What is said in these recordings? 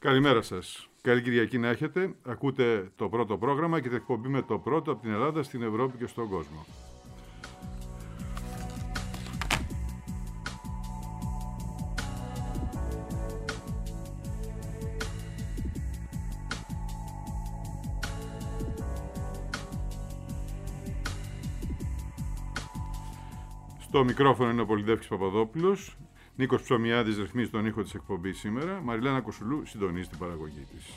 Καλημέρα σας. Καλή Κυριακή να έχετε. Ακούτε το πρώτο πρόγραμμα και την εκπομπή με το πρώτο από την Ελλάδα στην Ευρώπη και στον κόσμο. Στο μικρόφωνο είναι ο Πολυδεύκης Παπαδόπουλος. Νίκος Ψωμιάδης ρυθμίζει τον ήχο της εκπομπής σήμερα. Μαριλένα Κοσουλού συντονίζει την παραγωγή της.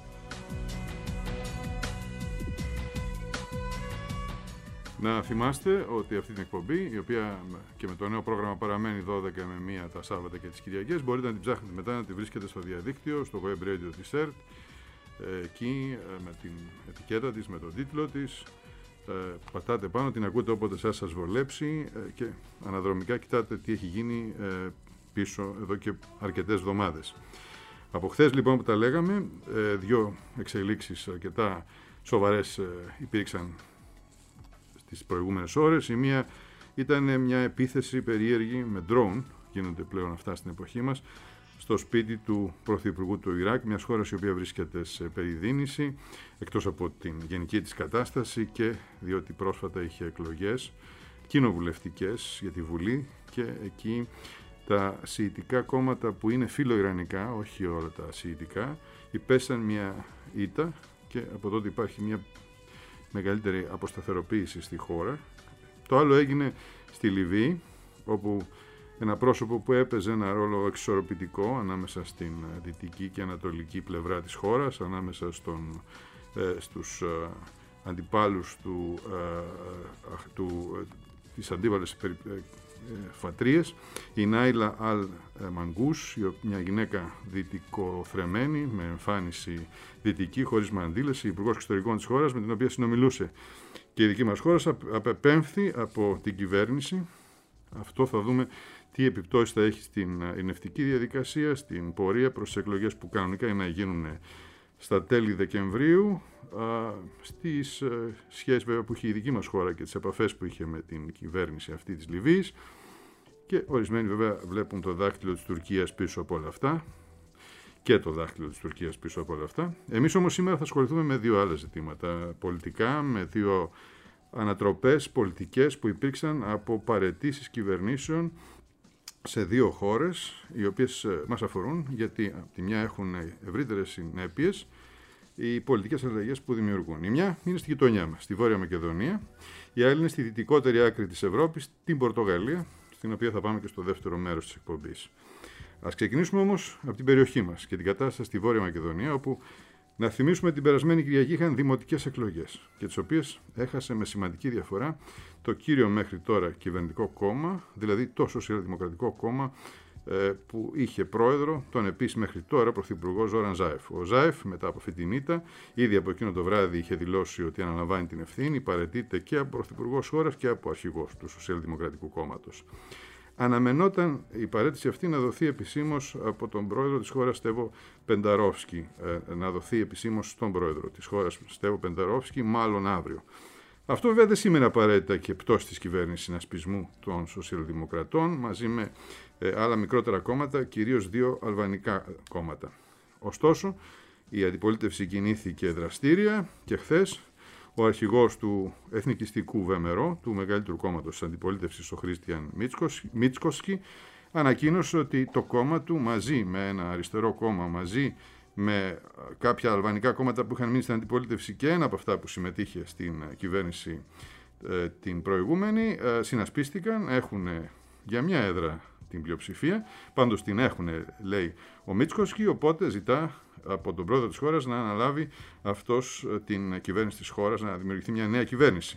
Να θυμάστε ότι αυτή την εκπομπή, η οποία και με το νέο πρόγραμμα παραμένει 12 με 1 τα Σάββατα και τις Κυριακές, μπορείτε να την ψάχνετε μετά, να τη βρίσκετε στο διαδίκτυο, στο web radio της ΕΡΤ, εκεί με την ετικέτα της, με τον τίτλο της. Πατάτε πάνω, την ακούτε όποτε σας βολέψει και αναδρομικά κοιτάτε τι έχει γίνει πίσω εδώ και αρκετές εβδομάδες. Από χθες λοιπόν που τα λέγαμε, δύο εξελίξεις αρκετά σοβαρές υπήρξαν στις προηγούμενες ώρες. Η μία ήταν μια επίθεση περίεργη με drone, γίνονται πλέον αυτά στην εποχή μας, στο σπίτι του Πρωθυπουργού του Ιράκ, μιας χώρας η οποία βρίσκεται σε περιδίνηση, εκτός από την γενική της κατάσταση και διότι πρόσφατα είχε εκλογές κοινοβουλευτικές για τη Βουλή και εκεί τα σιητικά κόμματα που είναι φιλοϊρανικά, όχι όλα τα σιητικά, υπέστησαν μια ήττα και από τότε υπάρχει μια μεγαλύτερη αποσταθεροποίηση στη χώρα. Το άλλο έγινε στη Λιβύη, όπου ένα πρόσωπο που έπαιζε ένα ρόλο εξισορροπητικό ανάμεσα στην δυτική και ανατολική πλευρά της χώρας, ανάμεσα στους αντιπάλους της αντίπαλες φατρίες, η Νάιλα Αλ Μανγκούς, μια γυναίκα δυτικοθρεμένη με εμφάνιση δυτική, χωρίς μαντήλεση, υπουργός εξωτερικών της χώρας, με την οποία συνομιλούσε και η δική μας χώρα, απεπέμφθη από την κυβέρνηση. Αυτό θα δούμε τι επιπτώσεις θα έχει στην ειρηνευτική διαδικασία, στην πορεία προς τις εκλογές που κανονικά είναι να γίνουν στα τέλη Δεκεμβρίου, στις σχέσεις βέβαια που είχε η δική μας χώρα και τις επαφές που είχε με την κυβέρνηση αυτή της Λιβύης, και ορισμένοι βέβαια βλέπουν το δάχτυλο της Τουρκίας πίσω από όλα αυτά και το δάχτυλο της Τουρκίας πίσω από όλα αυτά. Εμείς όμως σήμερα θα ασχοληθούμε με δύο άλλα ζητήματα πολιτικά, με δύο ανατροπές πολιτικές που υπήρξαν από παραιτήσεις κυβερνήσεων σε δύο χώρες, οι οποίες μας αφορούν, γιατί από τη μια έχουν ευρύτερες συνέπειες οι πολιτικές αλλαγές που δημιουργούν. Η μια είναι στη γειτονιά μας, στη Βόρεια Μακεδονία, η άλλη είναι στη δυτικότερη άκρη της Ευρώπης, την Πορτογαλία, στην οποία θα πάμε και στο δεύτερο μέρος της εκπομπής. Ας ξεκινήσουμε όμως από την περιοχή μας και την κατάσταση στη Βόρεια Μακεδονία, όπου να θυμίσουμε την περασμένη Κυριακή είχαν δημοτικές εκλογές και τις οποίες έχασε με σημαντική διαφορά το κύριο μέχρι τώρα κυβερνητικό κόμμα, δηλαδή το Σοσιαλδημοκρατικό Κόμμα, που είχε πρόεδρο τον επίσης μέχρι τώρα πρωθυπουργό Ζόραν Ζάεφ. Ο Ζάεφ μετά από αυτή την ήττα, ήδη από εκείνο το βράδυ είχε δηλώσει ότι αναλαμβάνει την ευθύνη, παραιτείται και από πρωθυπουργός χώρας και από αρχηγός του Σοσιαλδημοκρατικού Κόμματος. Αναμενόταν η παραίτηση αυτή να δοθεί επισήμως από τον πρόεδρο της χώρας Στέβο Πενταρόφσκι, να δοθεί επισήμως στον πρόεδρο της χώρας Στέβο Πενταρόφσκι, μάλλον αύριο. Αυτό βέβαια δεν σήμαινε απαραίτητα και πτώση της κυβέρνησης συνασπισμού των Σοσιαλδημοκρατών μαζί με άλλα μικρότερα κόμματα, κυρίως δύο αλβανικά κόμματα. Ωστόσο, η αντιπολίτευση κινήθηκε δραστήρια και χθες ο αρχηγός του εθνικιστικού ΒΜΡΟ, του μεγαλύτερου κόμματος της αντιπολίτευσης, ο Χρίστιαν Μίτσκοσκι, ανακοίνωσε ότι το κόμμα του μαζί με ένα αριστερό κόμμα, μαζί με κάποια αλβανικά κόμματα που είχαν μείνει στην αντιπολίτευση και ένα από αυτά που συμμετείχε στην κυβέρνηση την προηγούμενη, συνασπίστηκαν, έχουν για μια έδρα την πλειοψηφία, πάντως την έχουν, λέει ο Μίτσκοσκι, οπότε ζητά από τον πρόεδρο της χώρας να αναλάβει αυτός την κυβέρνηση της χώρας, να δημιουργηθεί μια νέα κυβέρνηση.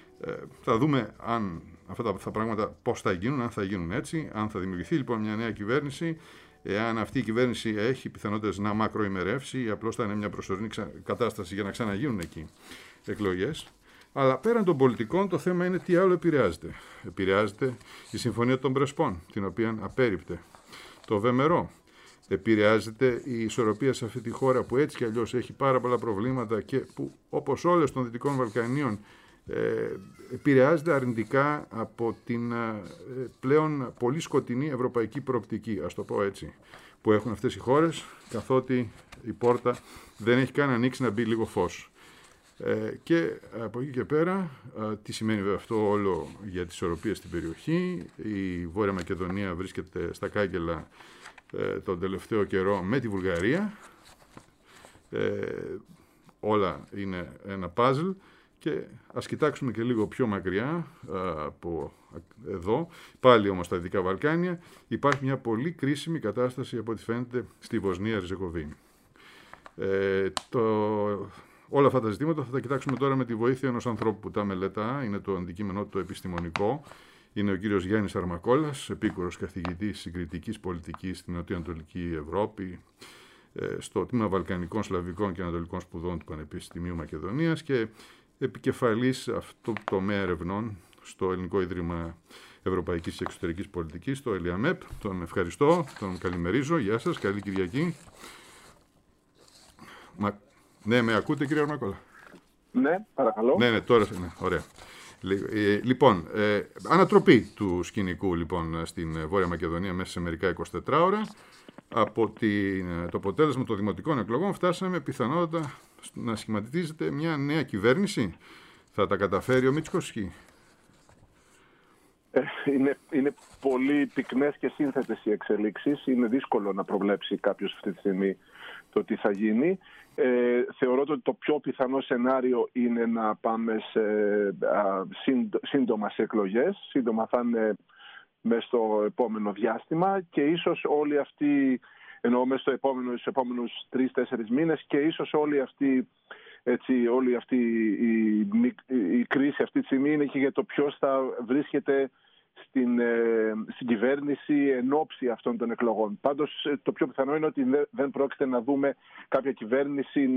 Θα δούμε αν αυτά τα πράγματα πώς θα γίνουν, αν θα γίνουν έτσι, αν θα δημιουργηθεί λοιπόν μια νέα κυβέρνηση, εάν αυτή η κυβέρνηση έχει πιθανότητες να μακροημερεύσει ή απλώς θα είναι μια προσωρινή κατάσταση για να ξαναγίνουν εκεί εκλογές. Αλλά πέραν των πολιτικών το θέμα είναι τι άλλο επηρεάζεται. Επηρεάζεται η Συμφωνία των Πρεσπών, την οποία απέρριπτε το ΒΜΡΟ. Επηρεάζεται η ισορροπία σε αυτή τη χώρα που έτσι κι αλλιώς έχει πάρα πολλά προβλήματα και που όπως όλες των Δυτικών Βαλκανίων επηρεάζεται αρνητικά από την πλέον πολύ σκοτεινή ευρωπαϊκή προοπτική, ας το πω έτσι, που έχουν αυτές οι χώρες, καθότι η πόρτα δεν έχει καν ανοίξει να μπει λίγο φως. Και από εκεί και πέρα, τι σημαίνει βέβαια αυτό όλο για τις ισορροπίες στην περιοχή? Η Βόρεια Μακεδονία βρίσκεται στα κάγκελα τον τελευταίο καιρό με τη Βουλγαρία. Όλα είναι ένα παζλ και ας κοιτάξουμε και λίγο πιο μακριά από εδώ, πάλι όμως στα Δυτικά Βαλκάνια, υπάρχει μια πολύ κρίσιμη κατάσταση από ό,τι φαίνεται στη Βοσνία Ριζεγοβίνη. Όλα αυτά τα ζητήματα θα τα κοιτάξουμε τώρα με τη βοήθεια ενός ανθρώπου που τα μελετά, είναι το αντικείμενό του επιστημονικό. Είναι ο κύριος Γιάννης Αρμακόλας, επίκουρος καθηγητής συγκριτικής πολιτικής στην Νοτιοανατολική Ευρώπη, στο τμήμα Βαλκανικών, Σλαβικών και Ανατολικών Σπουδών του Πανεπιστημίου Μακεδονίας και επικεφαλής αυτού του τομέα ερευνών στο Ελληνικό Ίδρυμα Ευρωπαϊκής και Εξωτερικής Πολιτικής, το ΕΛΙΑΜΕΠ. Τον ευχαριστώ, τον καλημερίζω. Γεια σας, καλή Κυριακή. Ναι, με ακούτε κύριε Αρμακόλα? Ναι, παρακαλώ. Ναι, τώρα, ναι, ωραία. Λοιπόν, ανατροπή του σκηνικού λοιπόν στην Βόρεια Μακεδονία μέσα σε μερικά 24 ώρα. Από το αποτέλεσμα των δημοτικών εκλογών φτάσαμε πιθανότατα να σχηματίζεται μια νέα κυβέρνηση. Θα τα καταφέρει ο Μητσικόφσκι? Είναι πολύ πυκνές και σύνθετες οι εξελίξεις. Είναι δύσκολο να προβλέψει κάποιος αυτή τη στιγμή το τι θα γίνει. Θεωρώ ότι το πιο πιθανό σενάριο είναι να πάμε σύντομα σε εκλογές. Σύντομα θα είναι μέσα στο επόμενο διάστημα και ίσως όλοι αυτοί, εννοώ μέσα στους επόμενους 3-4 μήνες, και ίσως όλη αυτή η κρίση αυτή τη στιγμή είναι και για το ποιος θα βρίσκεται στην κυβέρνηση εν ώψη αυτών των εκλογών. Πάντως το πιο πιθανό είναι ότι δεν πρόκειται να δούμε κάποια κυβέρνηση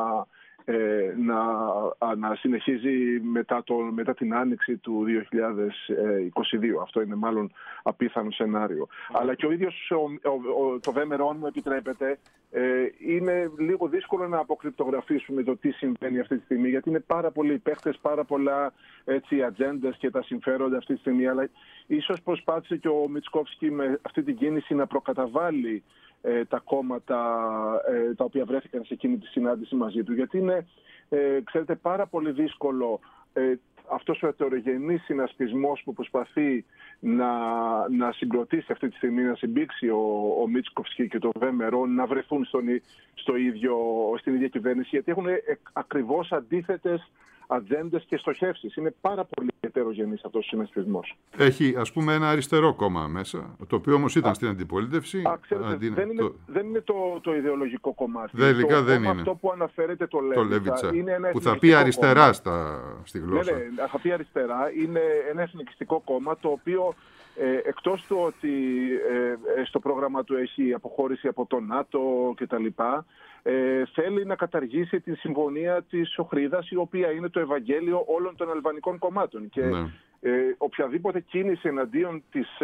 να συνεχίζει μετά την άνοιξη του 2022. Αυτό είναι μάλλον απίθανο σενάριο. Αλλά και ο ίδιος το VMRO, μου επιτρέπετε, είναι λίγο δύσκολο να αποκρυπτογραφήσουμε το τι συμβαίνει αυτή τη στιγμή, γιατί είναι πάρα πολλοί παίχτες, πάρα πολλά ατζέντες και τα συμφέροντα αυτή τη στιγμή. Αλλά ίσως προσπάθησε και ο Μητσικόφσκι με αυτή την κίνηση να προκαταβάλει τα κόμματα τα οποία βρέθηκαν σε εκείνη τη συνάντηση μαζί του. Γιατί είναι, ξέρετε, πάρα πολύ δύσκολο αυτός ο ετερογενής συνασπισμός που προσπαθεί να συγκροτήσει αυτή τη στιγμή, να συμπήξει ο Μητσικόφσκι και το VMRO, να βρεθούν στην ίδια κυβέρνηση, γιατί έχουν ακριβώς αντίθετες ατζέντες και στοχεύσεις. Είναι πάρα πολύ ετερογενής αυτός ο συνασπισμός. Έχει, ας πούμε, ένα αριστερό κόμμα μέσα, το οποίο όμως ήταν στην αντιπολίτευση. Δεν είναι το ιδεολογικό κομμάτι. Τελικά δεν είναι. Αυτό που αναφέρεται το Λέβιτσα. Που θα πει αριστερά στη γλώσσα. Ναι, θα πει αριστερά. Είναι ένα εθνικιστικό κόμμα το οποίο εκτός του ότι στο πρόγραμμα του έχει αποχώρηση από το ΝΑΤΟ κτλ., θέλει να καταργήσει τη συμφωνία της Οχρίδας, η οποία είναι το Ευαγγέλιο όλων των αλβανικών κομμάτων. Και οποιαδήποτε κίνηση εναντίον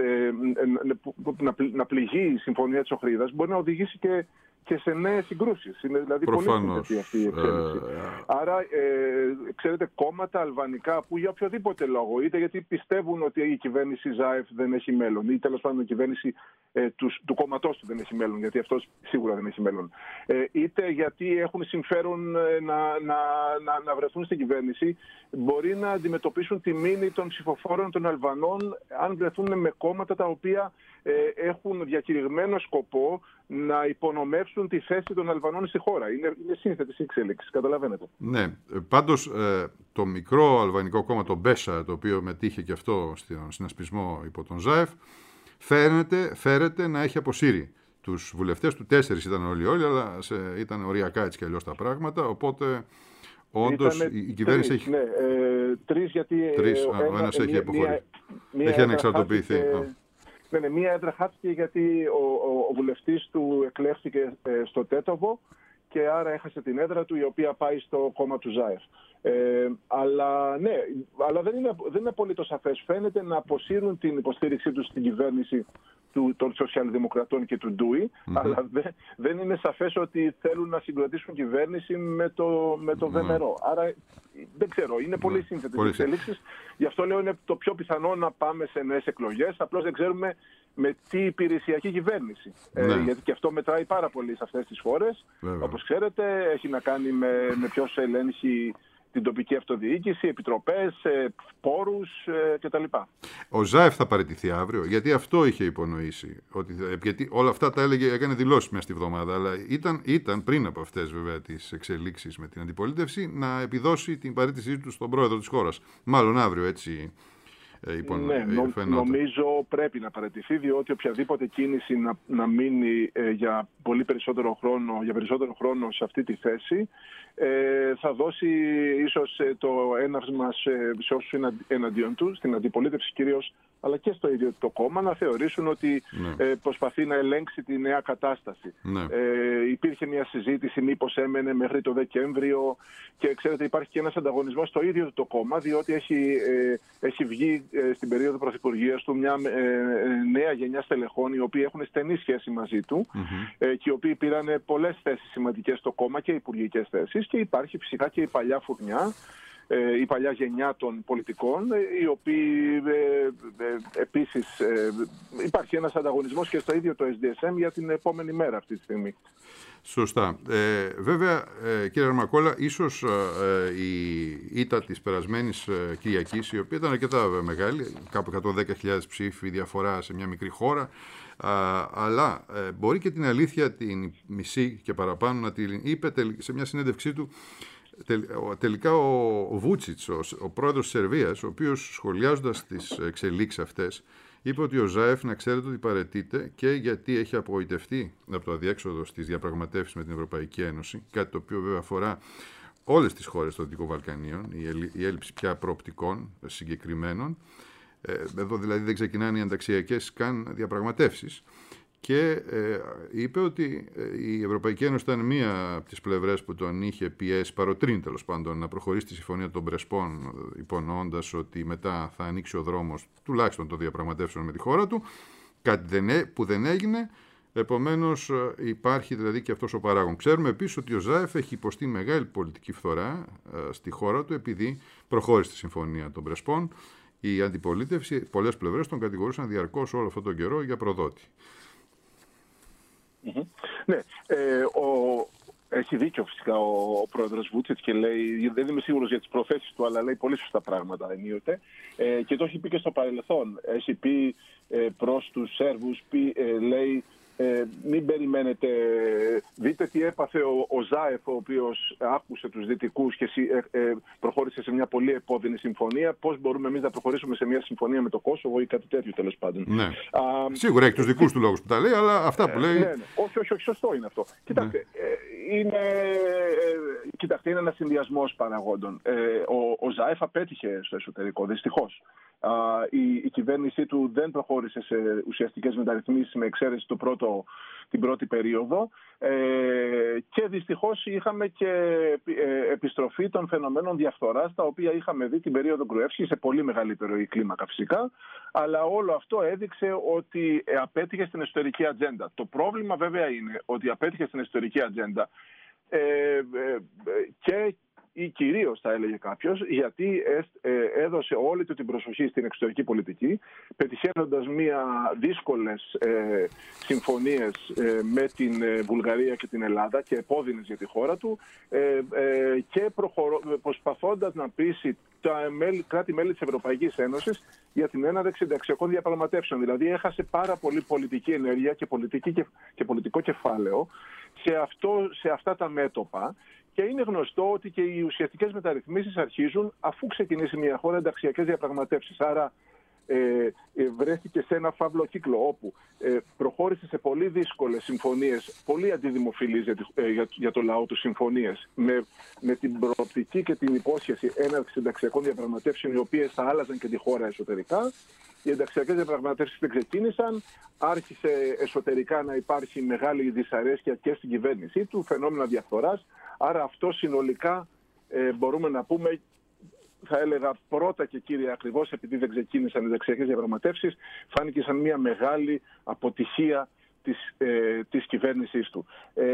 να πληγεί η συμφωνία της Οχρίδας μπορεί να οδηγήσει και σε νέες συγκρούσεις. Είναι δηλαδή πολύ σημαντική αυτή η εξέλιξη. Άρα, ξέρετε, κόμματα αλβανικά που για οποιοδήποτε λόγο, είτε γιατί πιστεύουν ότι η κυβέρνηση Ζάεφ δεν έχει μέλλον, ή τέλος πάντων η κυβέρνηση του κόμματός του δεν έχει μέλλον, γιατί αυτός σίγουρα δεν έχει μέλλον, είτε γιατί έχουν συμφέρον να βρεθούν στην κυβέρνηση, μπορεί να αντιμετωπίσουν τη μήνυ των ψηφοφόρων των Αλβανών αν βρεθούν με κόμματα τα οποία έχουν διακηρυγμένο σκοπό να υπονομεύσουν τη θέση των Αλβανών στη χώρα. Είναι σύνθετης η εξέλιξη, καταλαβαίνετε. Ναι, πάντως το μικρό αλβανικό κόμμα, το Μπέσα, το οποίο μετήχε και αυτό στον συνασπισμό υπό τον Ζάεφ, φέρεται να έχει αποσύρει τους βουλευτές του. 4 ήταν όλοι, αλλά ήταν οριακά έτσι κι αλλιώς τα πράγματα, οπότε όντως η κυβέρνηση έχει... Ναι, 3 γιατί... ο ένας έχει αποχωρήσει. Έχει ανεξαρτοποιηθεί. Ναι, μία έδρα χάθηκε γιατί ο βουλευτής του εκλέχθηκε στο Τέτοβο και άρα έχασε την έδρα του, η οποία πάει στο κόμμα του Ζάεφ. Αλλά δεν είναι απολύτως σαφές. Φαίνεται να αποσύρουν την υποστήριξή τους στην κυβέρνηση των Σοσιαλδημοκρατών και του Ντούι, αλλά δεν είναι σαφές ότι θέλουν να συγκροτήσουν κυβέρνηση με το VMRO. Άρα δεν ξέρω, είναι πολύ σύνθετες εξελίξεις. Γι' αυτό λέω είναι το πιο πιθανό να πάμε σε νέες εκλογές. Απλώς δεν ξέρουμε με τι υπηρεσιακή κυβέρνηση. Γιατί και αυτό μετράει πάρα πολύ σε αυτές τις χώρες. Όπως ξέρετε, έχει να κάνει με ποιος ελέγχει την τοπική αυτοδιοίκηση, επιτροπές, πόρους κτλ. Ο Ζάεφ θα παραιτηθεί αύριο, γιατί αυτό είχε υπονοήσει. Γιατί όλα αυτά τα έκανε δηλώσεις μέσα στη βδομάδα, αλλά ήταν πριν από αυτές βέβαια τις εξελίξεις με την αντιπολίτευση να επιδώσει την παραίτησή του στον πρόεδρο της χώρας. Μάλλον αύριο, έτσι. Νομίζω πρέπει να παραιτηθεί, διότι οποιαδήποτε κίνηση να μείνει για περισσότερο χρόνο σε αυτή τη θέση θα δώσει ίσως το έναυσμα σε όσους είναι εναντίον του, στην αντιπολίτευση κυρίως, αλλά και στο ίδιο το κόμμα, να θεωρήσουν ότι προσπαθεί να ελέγξει τη νέα κατάσταση. Υπήρχε μια συζήτηση μήπως έμενε μέχρι το Δεκέμβριο, και ξέρετε υπάρχει και ένας ανταγωνισμός στο ίδιο το κόμμα, διότι έχει βγει στην περίοδο πρωθυπουργίας του μια νέα γενιά στελεχών, οι οποίοι έχουν στενή σχέση μαζί του και οι οποίοι πήραν πολλές θέσεις σημαντικές στο κόμμα και υπουργικές θέσεις, και υπάρχει φυσικά και η παλιά φουρνιά, η παλιά γενιά των πολιτικών, οι οποίοι επίσης υπάρχει ένας ανταγωνισμός και στο ίδιο το SDSM για την επόμενη μέρα αυτή τη στιγμή. Σωστά. Βέβαια, κύριε Αρμακόλα, ίσως η ήττα της περασμένης Κυριακής, η οποία ήταν αρκετά μεγάλη, κάπου 110.000 ψήφοι διαφορά σε μια μικρή χώρα, αλλά μπορεί και την αλήθεια την μισή και παραπάνω να την είπε σε μια συνέντευξή του. Τελικά ο Βούτσιτς, ο πρόεδρος της Σερβίας, ο οποίος σχολιάζοντας τις εξελίξεις αυτές, είπε ότι ο Ζάεφ, να ξέρετε, ότι παραιτείται και γιατί έχει απογοητευτεί από το αδιέξοδο στις διαπραγματεύσεις με την Ευρωπαϊκή Ένωση, κάτι το οποίο βέβαια αφορά όλες τις χώρες των Δυτικών Βαλκανίων, η έλλειψη πια προοπτικών συγκεκριμένων. Εδώ δηλαδή δεν ξεκινάνε οι ανταξιακές καν διαπραγματεύσεις. Και είπε ότι η Ευρωπαϊκή Ένωση ήταν μία από τις πλευρές που τον είχε πιέσει, παροτρύνει τέλος πάντων, να προχωρήσει τη συμφωνία των Πρεσπών, υπονοώντας ότι μετά θα ανοίξει ο δρόμος τουλάχιστον των διαπραγματεύσεων με τη χώρα του, κάτι που δεν έγινε. Επομένως υπάρχει δηλαδή και αυτός ο παράγων. Ξέρουμε επίσης ότι ο Ζάεφ έχει υποστεί μεγάλη πολιτική φθορά στη χώρα του, επειδή προχώρησε τη συμφωνία των Πρεσπών. Η αντιπολίτευση, πολλές πλευρές τον κατηγορούσαν διαρκώς όλο αυτόν τον καιρό για προδότη. Ναι, έχει δίκιο φυσικά ο πρόεδρος Βούτσιτς και λέει, δεν είμαι σίγουρος για τις προθέσεις του, αλλά λέει πολύ σωστά πράγματα ενίοτε, και το έχει πει και στο παρελθόν. Έχει πει προς τους Σέρβους, λέει, μην περιμένετε, δείτε τι έπαθε ο Ζάεφ, ο οποίος άκουσε τους Δυτικούς και προχώρησε σε μια πολύ επώδυνη συμφωνία. Πώς μπορούμε εμείς να προχωρήσουμε σε μια συμφωνία με το Κόσοβο ή κάτι τέτοιο, τέλος πάντων. Ναι. Σίγουρα έχει τους δικούς του λόγους που τα λέει, αλλά αυτά που λέει. Ναι. Όχι, σωστό είναι αυτό. Κοιτάξτε, είναι ένας συνδυασμός παραγόντων. Ο Ζάεφ απέτυχε στο εσωτερικό, δυστυχώς. Η κυβέρνησή του δεν προχώρησε σε ουσιαστικές μεταρρυθμίσεις, με εξαίρεση την πρώτη περίοδο, και δυστυχώς είχαμε και επιστροφή των φαινομένων διαφθοράς, τα οποία είχαμε δει την περίοδο Γκρουεύσκη σε πολύ μεγαλύτερο κλίμακα φυσικά, αλλά όλο αυτό έδειξε ότι απέτυχε στην εσωτερική ατζέντα. Το πρόβλημα βέβαια είναι ότι απέτυχε στην εσωτερική ατζέντα ή κυρίως θα έλεγε κάποιος, γιατί έδωσε όλη του την προσοχή στην εξωτερική πολιτική, πετυχαίνοντας δύσκολες συμφωνίες με την Βουλγαρία και την Ελλάδα και επώδυνες για τη χώρα του, και προσπαθώντας να πείσει τα κράτη-μέλη της Ευρωπαϊκής Ένωσης για την έναρξη ενταξιακών διαπραγματεύσεων. Δηλαδή έχασε πάρα πολύ πολιτική ενέργεια και πολιτικό κεφάλαιο σε αυτά τα μέτωπα. Και είναι γνωστό ότι και οι ουσιαστικές μεταρρυθμίσεις αρχίζουν αφού ξεκινήσει μια χώρα ενταξιακές διαπραγματεύσεις. Άρα βρέθηκε σε ένα φαύλο κύκλο όπου προχώρησε σε πολύ δύσκολες συμφωνίες, πολύ αντιδημοφιλείς για το λαό του συμφωνίες, με την προοπτική και την υπόσχεση έναρξης ενταξιακών διαπραγματεύσεων, οι οποίες θα άλλαζαν και τη χώρα εσωτερικά. Οι ενταξιακές διαπραγματεύσεις δεν ξεκίνησαν, άρχισε εσωτερικά να υπάρχει μεγάλη δυσαρέσκεια και στην κυβέρνησή του, φαινόμενα διαφθοράς. Άρα αυτό συνολικά μπορούμε να πούμε, θα έλεγα πρώτα και κύρια, ακριβώς επειδή δεν ξεκίνησαν οι ενταξιακές διαπραγματεύσεις, φάνηκε σαν μια μεγάλη αποτυχία της κυβέρνησής του.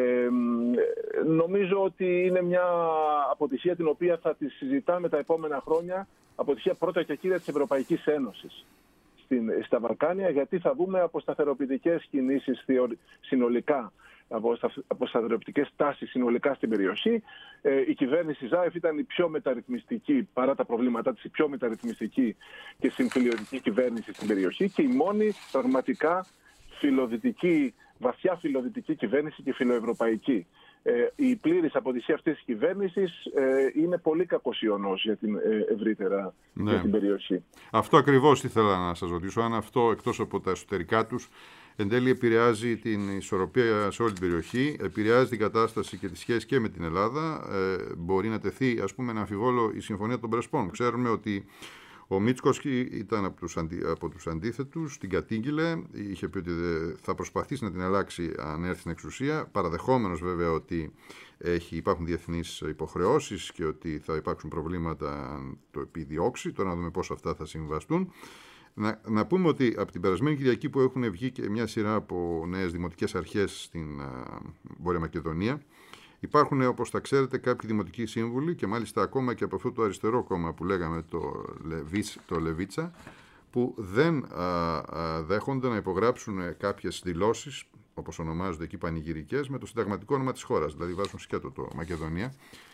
Νομίζω ότι είναι μια αποτυχία την οποία θα τη συζητάμε τα επόμενα χρόνια, αποτυχία πρώτα και κύρια της Ευρωπαϊκής Ένωσης. στα Βαλκάνια, γιατί θα δούμε αποσταθεροποιητικές κινήσεις συνολικά, αποσταθεροποιητικές τάσεις συνολικά στην περιοχή. Η κυβέρνηση Ζάεφ ήταν η πιο μεταρρυθμιστική, παρά τα προβλήματά της, η πιο μεταρρυθμιστική και συμφιλιωτική κυβέρνηση στην περιοχή και η μόνη πραγματικά φιλοδυτική, βαθιά φιλοδυτική κυβέρνηση και φιλοευρωπαϊκή. Η πλήρης αποτυχία αυτής της κυβέρνησης είναι πολύ κακός ιονός για την ευρύτερα για την περιοχή. Αυτό ακριβώς ήθελα να σας ρωτήσω, αν αυτό εκτός από τα εσωτερικά τους εν τέλει επηρεάζει την ισορροπία σε όλη την περιοχή, επηρεάζει την κατάσταση και τη σχέση και με την Ελλάδα, μπορεί να τεθεί ας πούμε να αμφιβόλο η Συμφωνία των Πρεσπών. Ξέρουμε ότι ο Μίτσκος ήταν από τους αντίθετους, την κατήγγειλε, είχε πει ότι θα προσπαθήσει να την αλλάξει αν έρθει στην εξουσία, παραδεχόμενος βέβαια ότι υπάρχουν διεθνείς υποχρεώσεις και ότι θα υπάρξουν προβλήματα αν το επιδιώξει. Τώρα να δούμε πώς αυτά θα συμβαστούν. Να πούμε ότι από την περασμένη Κυριακή που έχουν βγει και μια σειρά από νέες δημοτικές αρχές στην Βόρεια Μακεδονία, υπάρχουν, όπως τα ξέρετε, κάποιοι δημοτικοί σύμβουλοι και μάλιστα ακόμα και από αυτό το αριστερό κόμμα που λέγαμε το Λεβίτσα, που δεν δέχονται να υπογράψουν κάποιες δηλώσεις, όπως ονομάζονται εκεί πανηγυρικές, με το συνταγματικό όνομα της χώρας, δηλαδή βάζουν σκέτο το Μακεδονία.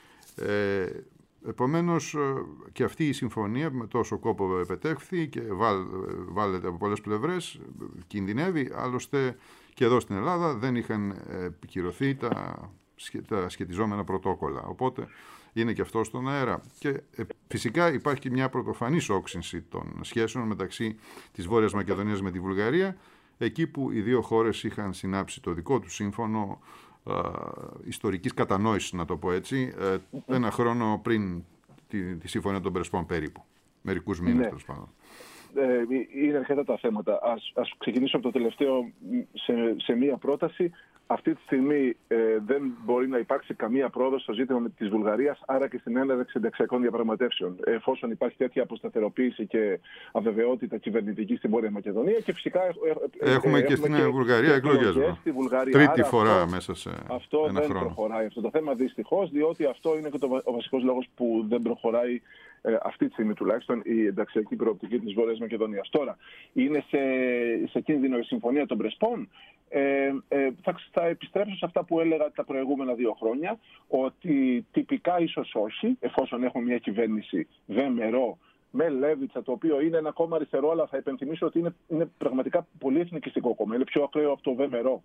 Επομένως και αυτή η συμφωνία με τόσο κόπο επετέχθη και βάλετε από πολλές πλευρές, κινδυνεύει, άλλωστε και εδώ στην Ελλάδα δεν είχαν επικυρωθεί τα σχετιζόμενα πρωτόκολλα. Οπότε είναι και αυτό στον αέρα. Και φυσικά υπάρχει και μια πρωτοφανής όξυνση των σχέσεων μεταξύ της Βόρειας Μακεδονίας με τη Βουλγαρία, εκεί που οι δύο χώρες είχαν συνάψει το δικό τους σύμφωνο ιστορικής κατανόησης, να το πω έτσι, ένα χρόνο πριν τη Συμφωνία των Πρεσπών περίπου. Μερικούς μήνες, τέλος πάντων. Είναι αρκετά τα θέματα. Ας ξεκινήσω από το τελευταίο σε μία πρόταση. Αυτή τη στιγμή δεν μπορεί να υπάρξει καμία πρόοδος στο ζήτημα της Βουλγαρίας, άρα και στην έναρξη ενταξιακών διαπραγματεύσεων. Εφόσον υπάρχει τέτοια αποσταθεροποίηση και αβεβαιότητα κυβερνητική στην Βόρεια Μακεδονία και φυσικά. Έχουμε και στην Βουλγαρία εκλογές. Τρίτη φορά μέσα σε ένα χρόνο. Αυτό δεν προχωράει αυτό το θέμα, δυστυχώς, διότι αυτό είναι και ο βασικός λόγος που δεν προχωράει αυτή τη στιγμή τουλάχιστον η ενταξιακή προοπτική της Βόρειας Μακεδονίας. Τώρα, είναι σε κίνδυνο η Συμφωνία των Πρεσπών. Θα επιστρέψω σε αυτά που έλεγα τα προηγούμενα 2 χρόνια, ότι τυπικά ίσως όχι, εφόσον έχουμε μια κυβέρνηση ΒΜΡΟ με Λέβιτσα, το οποίο είναι ένα κόμμα αριστερό, αλλά θα υπενθυμίσω ότι είναι πραγματικά πολύ εθνικιστικό κόμμα, είναι πιο ακραίο από το ΒΜΡΟ.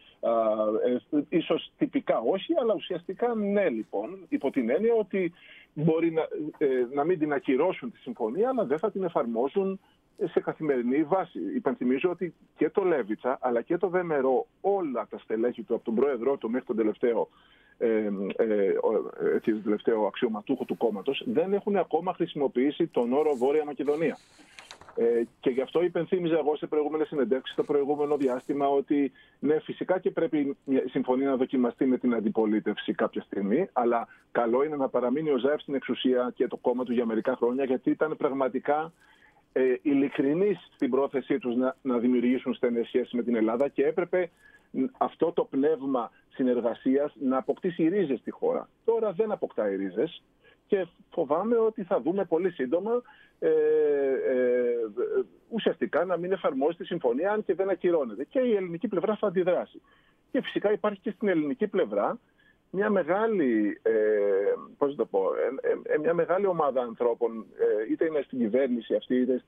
Ίσως τυπικά όχι, αλλά ουσιαστικά ναι, λοιπόν, υπό την έννοια ότι μπορεί να μην την ακυρώσουν τη συμφωνία, αλλά δεν θα την εφαρμόσουν σε καθημερινή βάση. Υπενθυμίζω ότι και το Λέβιτσα αλλά και το ΒΜΡΟ, όλα τα στελέχη του, από τον πρόεδρό του μέχρι τον τελευταίο αξιωματούχο του κόμματος, δεν έχουν ακόμα χρησιμοποιήσει τον όρο Βόρεια Μακεδονία. Και γι' αυτό υπενθύμιζα εγώ σε προηγούμενες συνεντεύξεις το προηγούμενο διάστημα ότι ναι, φυσικά και πρέπει η συμφωνία να δοκιμαστεί με την αντιπολίτευση κάποια στιγμή, αλλά καλό είναι να παραμείνει ο Ζάεφ στην εξουσία και το κόμμα του για μερικά χρόνια, γιατί ήταν πραγματικά ειλικρινείς στην πρόθεσή τους να δημιουργήσουν στενές σχέσεις με την Ελλάδα και έπρεπε αυτό το πνεύμα συνεργασίας να αποκτήσει ρίζες στη χώρα. Τώρα δεν αποκτάει ρίζες και φοβάμαι ότι θα δούμε πολύ σύντομα ουσιαστικά να μην εφαρμόζει τη συμφωνία αν και δεν ακυρώνεται. Και η ελληνική πλευρά θα αντιδράσει. Και φυσικά υπάρχει και στην ελληνική πλευρά μια μεγάλη, μια μεγάλη ομάδα ανθρώπων, είτε είναι στην κυβέρνηση αυτή, είτε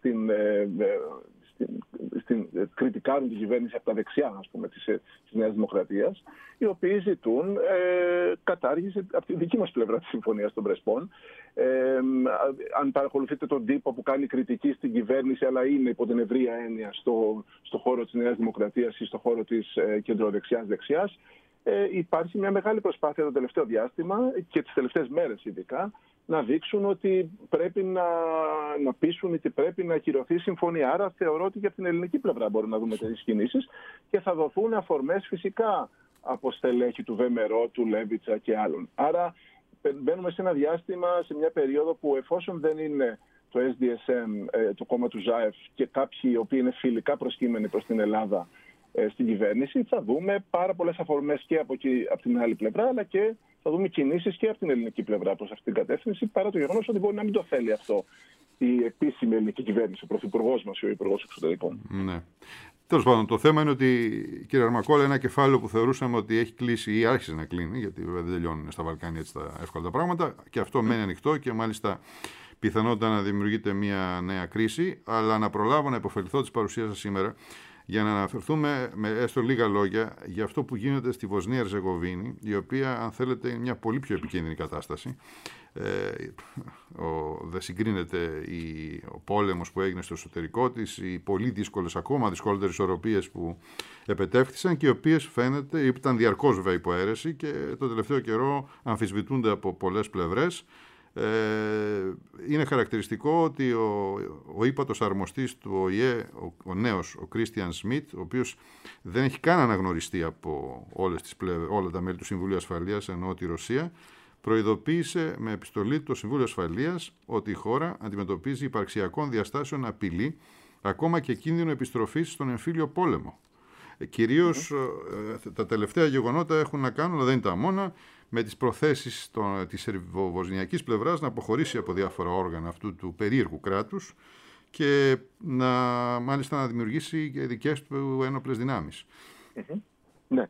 κριτικάρουν την κυβέρνηση από τα δεξιά, ας πούμε, της Νέας Δημοκρατίας, οι οποίοι ζητούν κατάργηση από τη δική μας πλευρά της Συμφωνίας των Πρεσπών. Αν παρακολουθείτε τον τύπο που κάνει κριτική στην κυβέρνηση, αλλά είναι υπό την ευρεία έννοια στο χώρο της Νέας Δημοκρατίας ή στο χώρο της κεντροδεξιάς-δεξιάς, υπάρχει μια μεγάλη προσπάθεια το τελευταίο διάστημα και τις τελευταίες μέρες ειδικά να δείξουν ότι πρέπει να πείσουν ότι πρέπει να ακυρωθεί η συμφωνία. Άρα θεωρώ ότι και από την ελληνική πλευρά μπορούμε να δούμε τέτοιες κινήσεις και θα δοθούν αφορμές φυσικά από στελέχη του ΒΜΡΟ, του Λέβιτσα και άλλων. Άρα μπαίνουμε σε ένα διάστημα, σε μια περίοδο που εφόσον δεν είναι το SDSM, το κόμμα του Ζάεφ και κάποιοι οι οποίοι είναι φιλικά προσκύμενοι προς την Ελλάδα στην κυβέρνηση, θα δούμε πάρα πολλές αφορμές και από την άλλη πλευρά, αλλά και θα δούμε κινήσεις και από την ελληνική πλευρά προς αυτήν την κατεύθυνση, παρά το γεγονός ότι μπορεί να μην το θέλει αυτό η επίσημη ελληνική κυβέρνηση, ο πρωθυπουργός μας ή ο υπουργός εξωτερικών. Ναι. Τέλος πάντων, το θέμα είναι ότι, κύριε Αρμακόλα, ένα κεφάλαιο που θεωρούσαμε ότι έχει κλείσει ή άρχισε να κλείνει, γιατί βέβαια δεν τελειώνουν στα Βαλκάνια έτσι τα εύκολα τα πράγματα, και αυτό μένει ανοιχτό και μάλιστα πιθανότητα να δημιουργείται μια νέα κρίση. Αλλά να προλάβω να υποφεληθώ της παρουσίας σας σήμερα για να αναφερθούμε με έστω λίγα λόγια για αυτό που γίνεται στη Βοσνία Ερζεγοβίνη, η οποία, αν θέλετε, είναι μια πολύ πιο επικίνδυνη κατάσταση. Δεν συγκρίνεται ο πόλεμος που έγινε στο εσωτερικό της, οι πολύ δύσκολες, ακόμα δυσκολότερες ισορροπίες που επετεύχθησαν και οι οποίες φαίνεται ήταν διαρκώς βέβαια υπό αίρεση και το τελευταίο καιρό αμφισβητούνται από πολλές πλευρές. Είναι χαρακτηριστικό ότι ο ύπατος αρμοστής του ΟΗΕ, ο νέος, ο Κρίστιαν Σμιτ, ο οποίος δεν έχει καν αναγνωριστεί από όλα τα μέλη του Συμβουλίου Ασφαλείας, ενώ τη Ρωσία, προειδοποίησε με επιστολή το Συμβούλιο Ασφαλείας ότι η χώρα αντιμετωπίζει υπαρξιακών διαστάσεων απειλή, ακόμα και κίνδυνο επιστροφής στον εμφύλιο πόλεμο. Κυρίως τα τελευταία γεγονότα έχουν να κάνουν, αλλά δεν είναι τα μόνα, με τις προθέσεις της σερβοβοσνιακής πλευράς να αποχωρήσει από διάφορα όργανα αυτού του περίεργου κράτους και μάλιστα να δημιουργήσει και δικές του ένοπλες δυνάμεις. Ναι.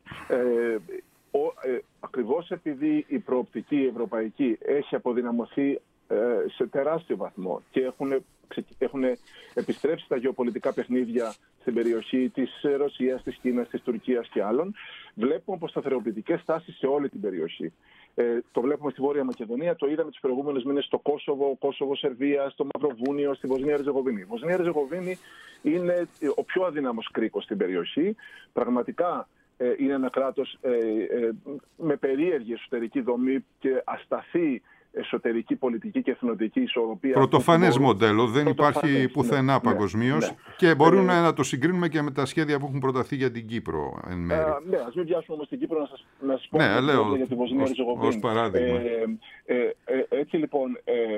Ακριβώς επειδή η προοπτική ευρωπαϊκή έχει αποδυναμωθεί σε τεράστιο βαθμό και έχουν επιστρέψει τα γεωπολιτικά παιχνίδια στην περιοχή της Ρωσίας, της Κίνας, της Τουρκίας και άλλων, βλέπουμε αποσταθεροποιητικές τάσεις σε όλη την περιοχή. Το βλέπουμε στη Βόρεια Μακεδονία, το είδαμε τους προηγούμενους μήνες στο Κόσοβο, Σερβία, στο Μαυροβούνιο, στη Βοσνία Ερζεγοβίνη. Η Βοσνία Ερζεγοβίνη είναι ο πιο αδύναμος κρίκος στην περιοχή. Πραγματικά είναι ένα κράτος με περίεργη εσωτερική δομή και ασταθή εσωτερική πολιτική και εθνοτική ισορροπία. Πρωτοφανές μοντέλο, δεν υπάρχει πουθενά παγκοσμίως και μπορούμε να το συγκρίνουμε και με τα σχέδια που έχουν προταθεί για την Κύπρο εν μέρει. Ναι, ας μην πιάσουμε όμως την Κύπρο να σας πω για τη Βοσνία Ερζεγοβίνη. Ως παράδειγμα. Έτσι λοιπόν,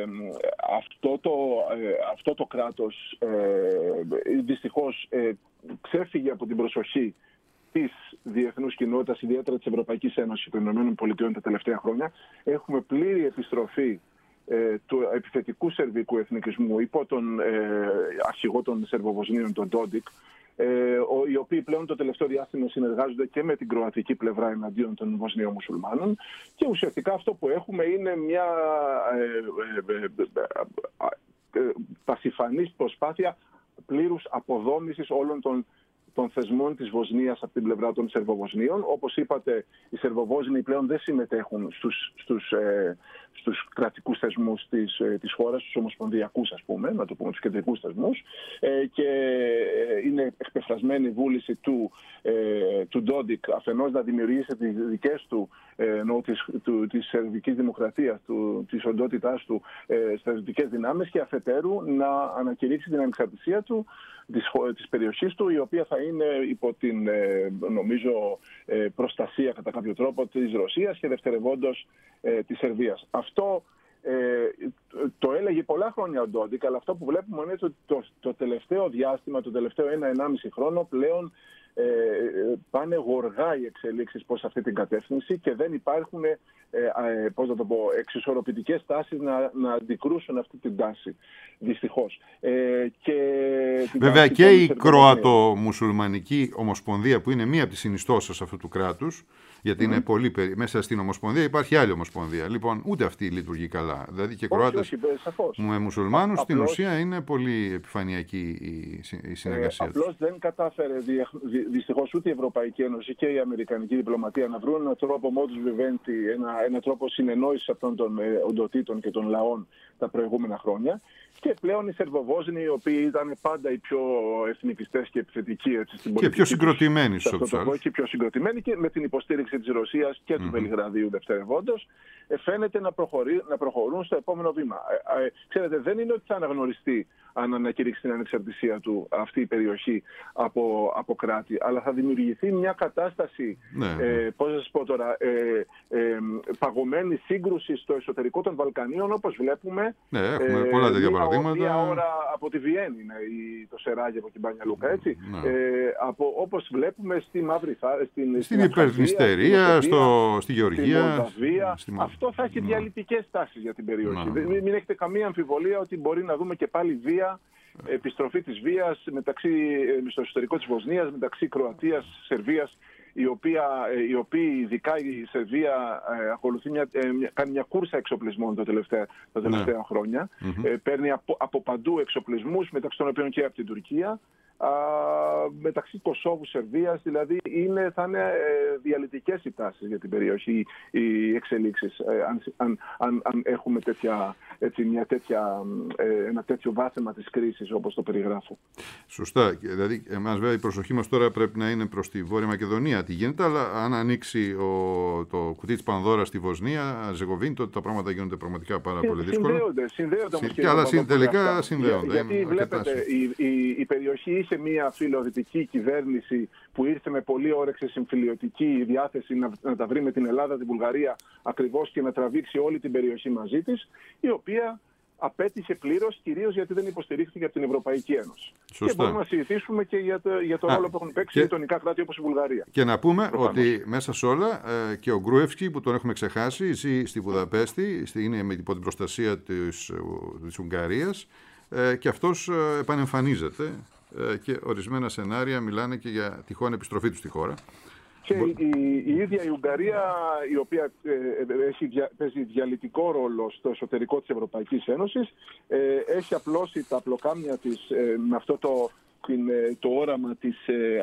αυτό το κράτος δυστυχώς ξέφυγε από την προσοχή της διεθνούς κοινότητας, ιδιαίτερα της Ευρωπαϊκής Ένωσης και των ΗΠΑ τα τελευταία χρόνια. Έχουμε πλήρη επιστροφή του επιθετικού σερβικού εθνικισμού υπό τον αρχηγό των Σερβοβοσνίων, τον Ντόντικ, οι οποίοι πλέον το τελευταίο διάστημα συνεργάζονται και με την κροατική πλευρά εναντίον των Βοσνίων μουσουλμάνων, και ουσιαστικά αυτό που έχουμε είναι μια πασιφανής προσπάθεια πλήρους αποδόμησης όλων των θεσμών της Βοσνίας από την πλευρά των Σερβοβοσνίων. Όπως είπατε, οι Σερβοβόσνοι πλέον δεν συμμετέχουν στους κρατικούς θεσμούς της χώρας, στους ομοσπονδιακούς, ας πούμε, να το πούμε, τους κεντρικούς θεσμούς, και είναι εκπεφρασμένη βούληση του Ντόντικ αφενός να δημιουργήσει τις δικές του, της σερβικής δημοκρατίας, της οντότητάς του, στρατιωτικές δυνάμεις, και αφετέρου να ανακηρύξει την ανεξαρτησία του, της περιοχής του, η οποία θα είναι υπό την, νομίζω, προστασία κατά κάποιο τρόπο της Ρωσίας και δευτερευόντως της Σερβίας. Αυτό το έλεγε πολλά χρόνια ο Ντόντικ, αλλά αυτό που βλέπουμε είναι ότι το τελευταίο διάστημα, το τελευταίο 1-1,5 χρόνο πλέον πάνε γοργά οι εξελίξεις προς αυτή την κατεύθυνση και δεν υπάρχουν εξισορροπητικές τάσεις να αντικρούσουν αυτή την τάση, δυστυχώς. Βέβαια και η Κροατο-Μουσουλμανική Ομοσπονδία, που είναι μία από τις συνιστώσεις αυτού του κράτους, γιατί είναι πολύ μέσα στην Ομοσπονδία υπάρχει άλλη Ομοσπονδία. Λοιπόν, ούτε αυτή λειτουργεί καλά. Δηλαδή και οι Κροάτες με μουσουλμάνους στην ουσία είναι πολύ επιφανειακή η συνεργασία τους. Απλώς δεν κατάφερε δυστυχώς ούτε η Ευρωπαϊκή Ένωση και η Αμερικανική διπλωματία να βρουν έναν τρόπο modus vivendi, έναν τρόπο συνεννόησης αυτών των οντοτήτων και των λαών τα προηγούμενα χρόνια. Και πλέον οι Σερβοβόσνοι, οι οποίοι ήταν πάντα οι πιο εθνικιστές και επιθετικοί στην πολιτική. Και πιο συγκροτημένοι και πιο συγκροτημένοι, και με την υποστήριξη της Ρωσίας και του Βελιγραδίου δευτερευόντως, φαίνεται να προχωρούν στο επόμενο βήμα. Ξέρετε, δεν είναι ότι θα αναγνωριστεί αν ανακηρύξει την ανεξαρτησία του αυτή η περιοχή από κράτη, αλλά θα δημιουργηθεί μια κατάσταση, πώς θα σας πω τώρα, παγωμένη σύγκρουση στο εσωτερικό των Βαλκανίων, όπως βλέπουμε. Ναι, έχουμε πολλά τέτοια παραδείγματα. Μία ώρα από τη Βιέννη είναι το Σεράγεβο και η Μπάνια Λούκα, έτσι. Όπως βλέπουμε στη Μαύρη Θάλασσα, στην Υπερνηστερία, στη Γεωργία, στη Μολδαβία. Αυτό θα έχει διαλυτικές τάσεις για την περιοχή. Μην έχετε καμία αμφιβολία ότι μπορεί να δούμε και πάλι βία, επιστροφή της βίας στο εσωτερικό της Βοσνίας, μεταξύ Κροατίας, Σερβίας, οι οποίοι, ειδικά η Σερβία, κάνει μια κούρσα εξοπλισμών τα τελευταία χρόνια. Παίρνει από παντού εξοπλισμούς, μεταξύ των οποίων και από την Τουρκία, μεταξύ Κωσόβου, Σερβίας, δηλαδή θα είναι διαλυτικές οι τάσεις για την περιοχή, οι εξελίξεις, αν έχουμε ένα τέτοιο βάθεμα της κρίσης όπως το περιγράφω. Σωστά. Δηλαδή, εμάς βέβαια η προσοχή μας τώρα πρέπει να είναι προς τη Βόρεια Μακεδονία. Τι γίνεται, αλλά αν ανοίξει το κουτί της Πανδώρας στη Βοσνία, Ζεγοβίνη, τότε τα πράγματα γίνονται πραγματικά πάρα πολύ δύσκολα. Συνδέονται όμως και άλλα τελικά συνδέονται. Γιατί βλέπετε, η περιοχή είχε μια φιλοδυτική κυβέρνηση που ήρθε με πολύ όρεξη συμφιλιωτική διάθεση να τα βρει με την Ελλάδα, την Βουλγαρία ακριβώς και να τραβήξει όλη την περιοχή μαζί της, η οποία απέτυχε πλήρως, κυρίως γιατί δεν υποστηρίχθηκε από την Ευρωπαϊκή Ένωση. Σωστά. Και μπορούμε να συζητήσουμε και για το ρόλο που έχουν παίξει γειτονικά κράτη όπως η Βουλγαρία. Και να πούμε ότι μέσα σε όλα και ο Γκρούευσκι, που τον έχουμε ξεχάσει, ζει στη Βουδαπέστη, είναι υπό την προστασία της Ουγγαρίας, και αυτός επανεμφανίζεται και ορισμένα σενάρια μιλάνε και για τυχόν επιστροφή του στη χώρα. Και η ίδια η Ουγγαρία, η οποία παίζει διαλυτικό ρόλο στο εσωτερικό της Ευρωπαϊκής Ένωσης, έχει απλώσει τα πλοκάμια της με αυτό το όραμα της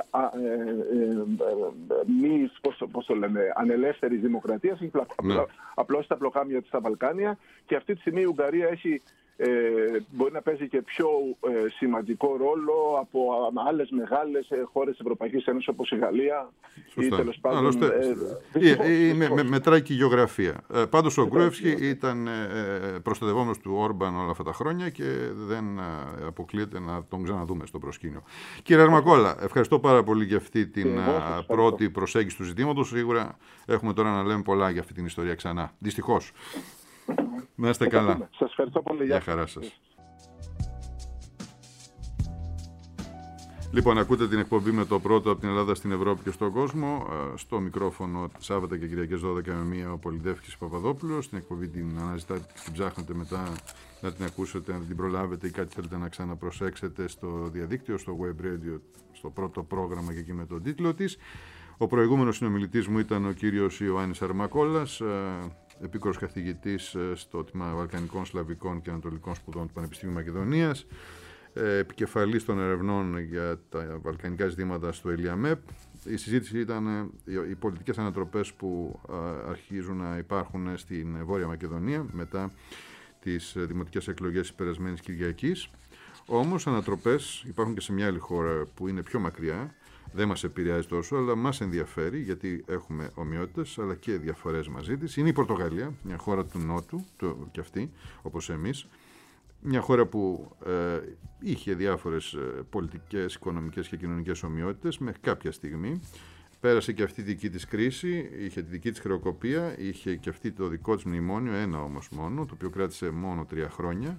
μη, πώς το λένε, ανελεύθερης δημοκρατίας. Έχει απλώσει τα πλοκάμια της στα Βαλκάνια και αυτή τη στιγμή η Ουγγαρία μπορεί να παίζει και πιο σημαντικό ρόλο από άλλες μεγάλες χώρες της Ευρωπαϊκής Ένωσης όπως η Γαλλία. Ή τέλος πάντων, μετράει και η γεωγραφία. Πάντως ο Γκρούευσκι ήταν προστατευόμενος του Όρμπαν όλα αυτά τα χρόνια και δεν αποκλείεται να τον ξαναδούμε στο προσκήνιο. Κύριε Αρμακόλα, ευχαριστώ πάρα πολύ για αυτή την πρώτη προσέγγιση του ζητήματος. Σίγουρα έχουμε τώρα να λέμε πολλά για αυτή την ιστορία ξανά. Δυστυχώς. Να είστε καλά. Σας ευχαριστώ πολύ. Γεια χαρά σας. Λοιπόν, ακούτε την εκπομπή με το πρώτο από την Ελλάδα στην Ευρώπη και στον κόσμο. Στο μικρόφωνο Σάββατα και Κυριακές 12 με 1 ο Πολυντεύκης Παπαδόπουλος. Την εκπομπή την αναζητάτε και την ψάχνετε μετά να την ακούσετε, να την προλάβετε ή κάτι θέλετε να ξαναπροσέξετε στο διαδίκτυο, στο Web Radio, στο πρώτο πρόγραμμα και εκεί με τον τίτλο της. Ο προηγούμενος συνομιλητής μου ήταν ο κύριος Ιωάννης Αρμακόλας, επίκορος καθηγητής στο τμήμα Βαλκανικών, Σλαβικών και Ανατολικών Σπουδών του Πανεπιστημίου Μακεδονίας, επικεφαλής των ερευνών για τα βαλκανικά ζητήματα στο ΕΛΙΑΜΕΠ. Η συζήτηση ήταν οι πολιτικές ανατροπές που αρχίζουν να υπάρχουν στην Βόρεια Μακεδονία μετά τις δημοτικές εκλογές της περασμένης Κυριακής. Όμως ανατροπές υπάρχουν και σε μια άλλη χώρα που είναι πιο μακριά. Δεν μας επηρεάζει τόσο, αλλά μας ενδιαφέρει γιατί έχουμε ομοιότητες αλλά και διαφορές μαζί της. Είναι η Πορτογαλία, μια χώρα του Νότου, και αυτή, όπως εμείς. Μια χώρα που είχε διάφορες πολιτικές, οικονομικές και κοινωνικές ομοιότητες μέχρι κάποια στιγμή. Πέρασε και αυτή τη δική της κρίση, είχε τη δική της χρεοκοπία, είχε και αυτή το δικό της μνημόνιο, ένα όμως μόνο, το οποίο κράτησε μόνο 3 χρόνια,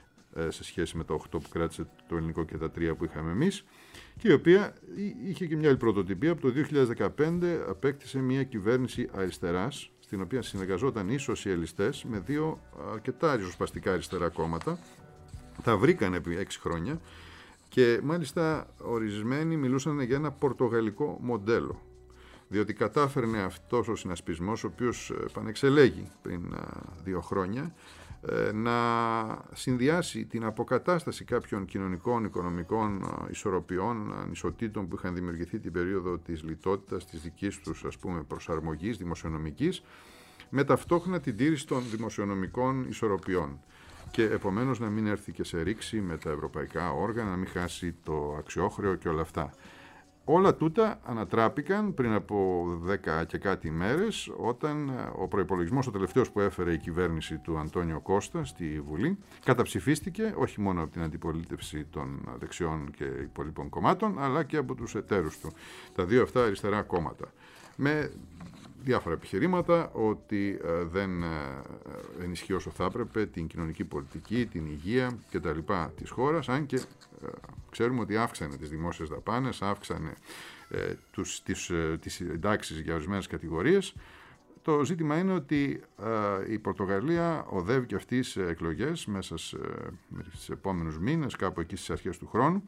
σε σχέση με τα 8 που κράτησε το ελληνικό και τα 3 που είχαμε εμείς, και η οποία είχε και μια άλλη πρωτοτυπία. Από το 2015 απέκτησε μια κυβέρνηση αριστεράς, στην οποία συνεργαζόταν οι σοσιαλιστές με 2 αρκετά ριζοσπαστικά αριστερά κόμματα. Τα βρήκαν επί 6 χρόνια και μάλιστα ορισμένοι μιλούσαν για ένα πορτογαλικό μοντέλο, διότι κατάφερνε αυτός ο συνασπισμός, ο οποίος πανεξελέγει πριν 2 χρόνια, να συνδυάσει την αποκατάσταση κάποιων κοινωνικών, οικονομικών ισορροπιών, ανισοτήτων που είχαν δημιουργηθεί την περίοδο της λιτότητας, της δικής τους προσαρμογής δημοσιονομικής, με ταυτόχρονα την τήρηση των δημοσιονομικών ισορροπιών. Και επομένως να μην έρθει και σε ρήξη με τα ευρωπαϊκά όργανα, να μην χάσει το αξιόχρεο και όλα αυτά. Όλα τούτα ανατράπηκαν πριν από 10 και κάτι ημέρες, όταν ο προϋπολογισμός, ο τελευταίος που έφερε η κυβέρνηση του Αντώνιο Κώστα στη Βουλή, καταψηφίστηκε όχι μόνο από την αντιπολίτευση των δεξιών και υπολείπων κομμάτων, αλλά και από τους εταίρους του, τα 2 αυτά αριστερά κόμματα. Με διάφορα επιχειρήματα ότι δεν ενισχύει όσο θα έπρεπε την κοινωνική πολιτική, την υγεία κτλ. Της χώρας, αν και ξέρουμε ότι αύξανε τις δημόσιες δαπάνες, αύξανε τις εντάξεις για ορισμένες κατηγορίες. Το ζήτημα είναι ότι η Πορτογαλία οδεύει και αυτή σε εκλογές μέσα στις επόμενους μήνες, κάπου εκεί στις αρχές του χρόνου,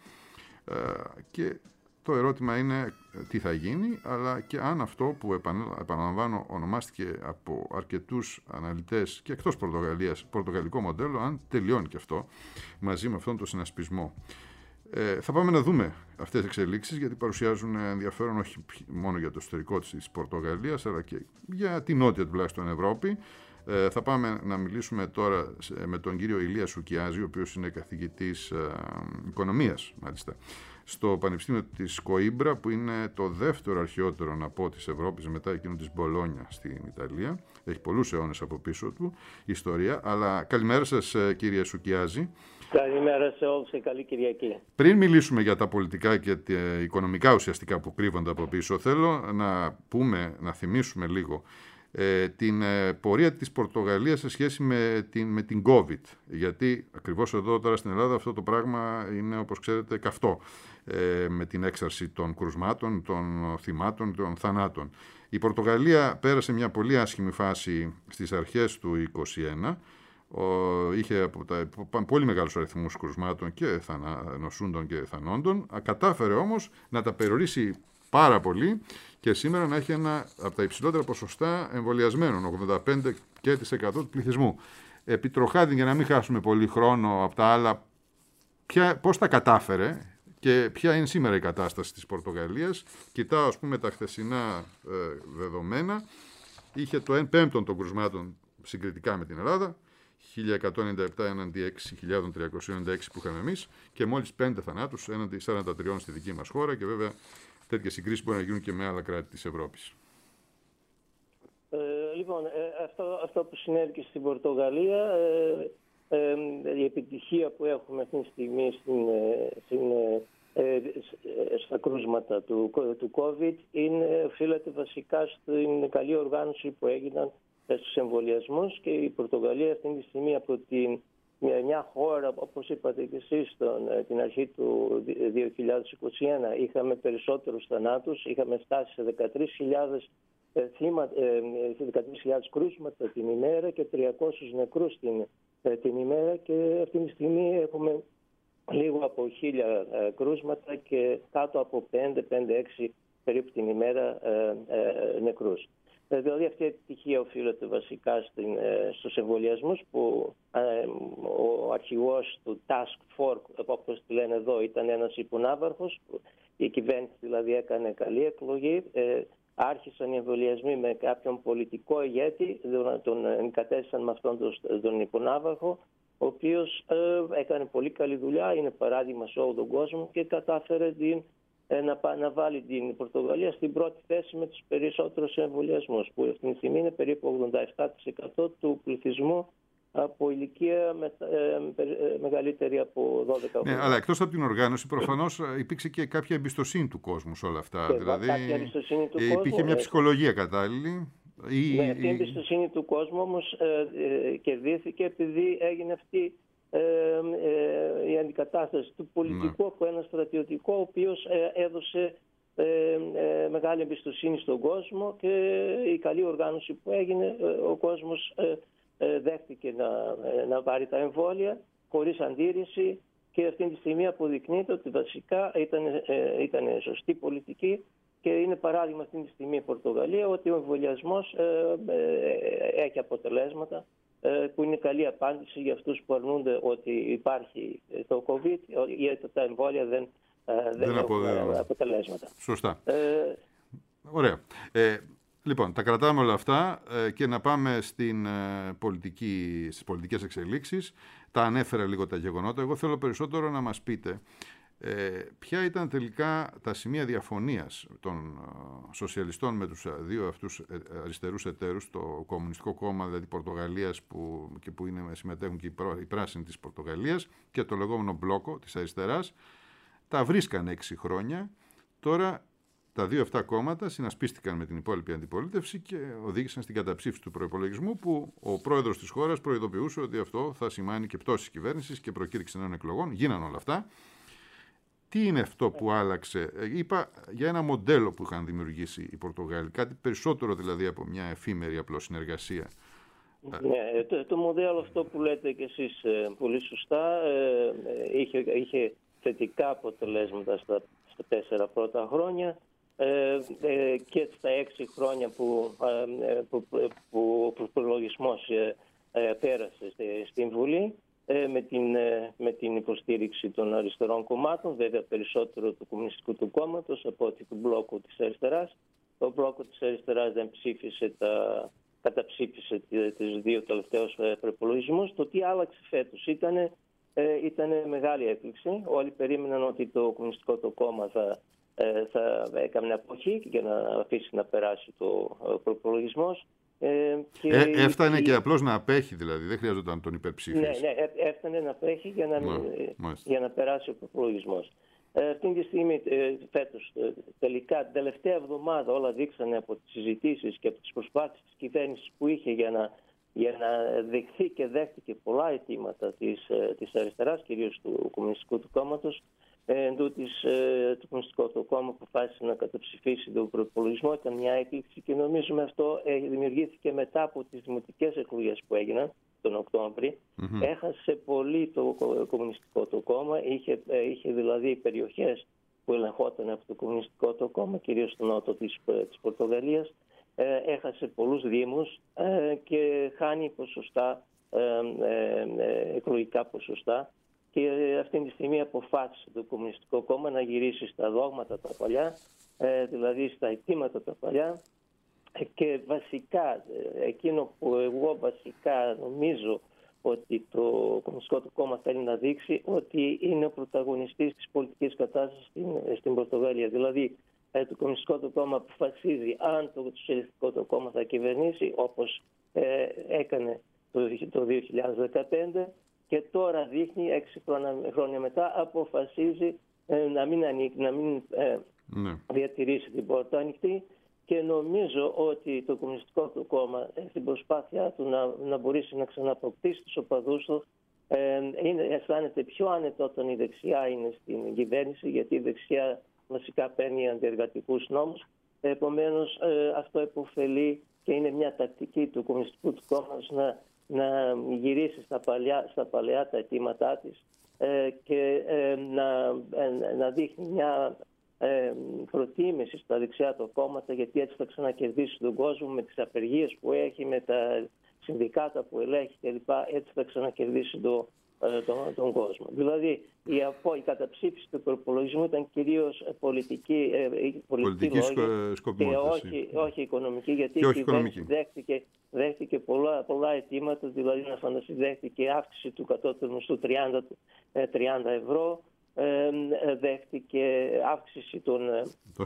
και το ερώτημα είναι τι θα γίνει, αλλά και αν αυτό που επαναλαμβάνω ονομάστηκε από αρκετούς αναλυτές και εκτός Πορτογαλίας πορτογαλικό μοντέλο, αν τελειώνει και αυτό μαζί με αυτόν τον συνασπισμό. Θα πάμε να δούμε αυτές τις εξελίξεις, γιατί παρουσιάζουν ενδιαφέρον όχι μόνο για το εσωτερικό της Πορτογαλίας, αλλά και για την νότια τουλάχιστον Ευρώπη. Θα πάμε να μιλήσουμε τώρα με τον κύριο Ηλία Σουκιάζη, ο οποίος είναι καθηγητής οικονομίας, μάλιστα, στο Πανεπιστήμιο της Κοίμπρα, που είναι το δεύτερο αρχαιότερο, να πω, της Ευρώπης μετά εκείνο της Μπολόνια στην Ιταλία. Έχει πολλούς αιώνες από πίσω του ιστορία. Αλλά καλημέρα σας, κύριε Σουκιάζη. Καλημέρα σε όλους και καλή Κυριακή. Πριν μιλήσουμε για τα πολιτικά και τα οικονομικά ουσιαστικά που κρύβονται από πίσω, θέλω να θυμίσουμε λίγο την πορεία της Πορτογαλίας σε σχέση με την COVID. Γιατί ακριβώς εδώ τώρα στην Ελλάδα αυτό το πράγμα είναι, όπως ξέρετε, καυτό, με την έξαρση των κρουσμάτων, των θυμάτων, των θανάτων. Η Πορτογαλία πέρασε μια πολύ άσχημη φάση στις αρχές του 2021. Είχε πολύ μεγάλους αριθμούς κρουσμάτων και νοσούντων και θανόντων. Κατάφερε όμως να τα περιορίσει πάρα πολύ και σήμερα να έχει ένα από τα υψηλότερα ποσοστά εμβολιασμένων, 85% του πληθυσμού. Επιτροχάδι, για να μην χάσουμε πολύ χρόνο από τα άλλα, πώς τα κατάφερε και ποια είναι σήμερα η κατάσταση της Πορτογαλίας. Κοιτάω, ας πούμε, τα χθεσινά δεδομένα. Είχε το 1/5 των κρουσμάτων συγκριτικά με την Ελλάδα, 1.197 έναντι 6.396 που είχαμε εμείς, και μόλις 5 θανάτους έναντι 43 στη δική μας χώρα, και βέβαια τέτοιες συγκρίσεις μπορεί να γίνουν και με άλλα κράτη της Ευρώπης. Λοιπόν, αυτό που συνέβη και στην Πορτογαλία, η επιτυχία που έχουμε αυτή τη στιγμή στα κρούσματα του COVID οφείλεται βασικά στην καλή οργάνωση που έγιναν στους εμβολιασμούς, και η Πορτογαλία αυτή τη στιγμή από μια χώρα, όπως είπατε και εσείς, την αρχή του 2021 είχαμε περισσότερους θανάτους, είχαμε φτάσει σε 13.000 κρούσματα την ημέρα και 300 νεκρούς την ημέρα, και αυτή τη στιγμή έχουμε λίγο από 1.000 κρούσματα και κάτω από 5-6 περίπου την ημέρα νεκρούς. Δηλαδή αυτή η επιτυχία οφείλεται βασικά στους εμβολιασμούς, που ο αρχηγός του Task Force, όπως τη λένε εδώ, ήταν ένας υπονάβαρχος. Η κυβέρνηση δηλαδή έκανε καλή εκλογή. Άρχισαν οι εμβολιασμοί με κάποιον πολιτικό ηγέτη, τον εγκατέστησαν με αυτόν τον υπονάβαρχο, ο οποίος έκανε πολύ καλή δουλειά, είναι παράδειγμα σε όλο τον κόσμο και κατάφερε να βάλει την Πορτογαλία στην πρώτη θέση με τους περισσότερους εμβολιασμούς, που αυτή τη στιγμή είναι περίπου 87% του πληθυσμού από ηλικία μεγαλύτερη από 12 χρόνια. Ναι, αλλά εκτός από την οργάνωση, προφανώς υπήρξε και κάποια εμπιστοσύνη του κόσμου σε όλα αυτά. Και δηλαδή, κάποια εμπιστοσύνη του κόσμου. Υπήρχε μια ψυχολογία κατάλληλη. Ναι, αυτή η εμπιστοσύνη του κόσμου όμως κερδίθηκε επειδή έγινε αυτή η αντικατάσταση του πολιτικού από ένα στρατιωτικό, ο οποίος έδωσε μεγάλη εμπιστοσύνη στον κόσμο, και η καλή οργάνωση που έγινε, ο κόσμος δέχτηκε να πάρει τα εμβόλια χωρίς αντίρρηση, και αυτή τη στιγμή αποδεικνύεται ότι βασικά ήταν σωστή πολιτική, και είναι παράδειγμα αυτή τη στιγμή η Πορτογαλία ότι ο εμβολιασμός έχει αποτελέσματα, που είναι καλή απάντηση για αυτούς που αρνούνται ότι υπάρχει το COVID, γιατί τα εμβόλια δεν έχουν αποτελέσματα. Σωστά. Ωραία. Λοιπόν, τα κρατάμε όλα αυτά και να πάμε στις πολιτικές εξελίξεις. Τα ανέφερα λίγο τα γεγονότα. Εγώ θέλω περισσότερο να μας πείτε ποια ήταν τελικά τα σημεία διαφωνίας των σοσιαλιστών με τους δύο αυτούς αριστερούς εταίρους, το Κομμουνιστικό Κόμμα δηλαδή Πορτογαλίας που συμμετέχουν και οι πράσινοι της Πορτογαλίας, και το λεγόμενο μπλόκο της αριστεράς. Τα βρίσκαν 6 χρόνια. Τώρα τα δύο αυτά κόμματα συνασπίστηκαν με την υπόλοιπη αντιπολίτευση και οδήγησαν στην καταψήφιση του προϋπολογισμού, που ο πρόεδρος της χώρας προειδοποιούσε ότι αυτό θα σημάνει και πτώση της κυβέρνησης και προκήρυξη νέων εκλογών. Γίνανε όλα αυτά. Τι είναι αυτό που άλλαξε? Είπα για ένα μοντέλο που είχαν δημιουργήσει οι Πορτογάλοι, κάτι περισσότερο δηλαδή από μια εφήμερη απλώς συνεργασία. Ναι, το μοντέλο αυτό που λέτε και εσείς πολύ σωστά είχε θετικά αποτελέσματα στα 4 πρώτα χρόνια και στα 6 χρόνια που ο προπολογισμός πέρασε στην Βουλή με την υποστήριξη των αριστερών κομμάτων, βέβαια περισσότερο του Κομμουνιστικού του Κόμματος από ότι του Μπλόκου της Αριστεράς. Ο Μπλόκο της Αριστεράς δεν καταψήφισε τις δύο τελευταίους προπολογισμούς. Το τι άλλαξε φέτος ήταν μεγάλη έκπληξη. Όλοι περίμεναν ότι το Κομμουνιστικό το κόμμα θα έκανε αποχή για να αφήσει να περάσει το προπολογισμός. Έφτανε και απλώς να απέχει, δηλαδή, δεν χρειαζόταν τον υπερψήφιση. Ναι, έφτανε να απέχει για να περάσει ο προπολογισμός. Αυτή τη στιγμή, φέτος, τελικά, την τελευταία εβδομάδα όλα δείξανε από τις συζητήσεις και από τις προσπάθειες της κυβέρνησης που είχε για να δεχθεί και δέχτηκε πολλά αιτήματα της αριστεράς, κυρίως του Κομμουνιστικού του Κόμματος. Το Κομμουνιστικό το κόμμα αποφάσισε να καταψηφίσει τον προϋπολογισμό. Ήταν μια έκπληξη και νομίζουμε αυτό δημιουργήθηκε μετά από τις δημοτικές εκλογές που έγιναν τον Οκτώβρη. Έχασε πολύ το Κομμουνιστικό το κόμμα. Είχε δηλαδή περιοχές που ελεγχόταν από το Κομμουνιστικό το κόμμα, κυρίως στο νότο της Πορτογαλίας. Έχασε πολλούς δήμους και χάνει ποσοστά, εκλογικά ποσοστά. Και αυτή τη στιγμή αποφάσισε το Κομμουνιστικό Κόμμα να γυρίσει στα δόγματα τα παλιά, δηλαδή στα αιτήματα τα παλιά. Και βασικά, εκείνο που εγώ βασικά νομίζω ότι το Κομμουνιστικό του Κόμμα θέλει να δείξει, ότι είναι ο πρωταγωνιστής της πολιτικής κατάστασης στην Πορτογαλία. Δηλαδή, το Κομμουνιστικό του Κόμμα αποφασίζει αν το Σοσιαλιστικό του Κόμμα θα κυβερνήσει, όπως έκανε το 2015. Και τώρα δείχνει, 6 χρόνια μετά, αποφασίζει να μην διατηρήσει την πόρτα ανοιχτή. Και νομίζω ότι το Κομμουνιστικό του κόμμα, στην προσπάθειά του να μπορέσει να ξαναποκτήσει τους οπαδούς του, αισθάνεται πιο άνετο όταν η δεξιά είναι στην κυβέρνηση, γιατί η δεξιά βασικά παίρνει αντιεργατικούς νόμους. Επομένως, αυτό επωφελεί και είναι μια τακτική του Κομμουνιστικού του κόμματος να γυρίσει στα παλαιά τα αιτήματά της και να δείχνει μια προτίμηση στα δεξιά του κόμματα, γιατί έτσι θα ξανακερδίσει τον κόσμο με τις απεργίες που έχει, με τα συνδικάτα που ελέγχει κλπ. Έτσι θα ξανακερδίσει τον κόσμο. Δηλαδή η καταψήφιση του προπολογισμού ήταν κυρίως πολιτική λόγη και όχι οικονομική, γιατί η κυβέρνηση δέχτηκε πολλά αιτήματα, δηλαδή να φανταστεί, δέχτηκε αύξηση του κατώτερου μισθού 30 ευρώ, δέχτηκε αύξηση των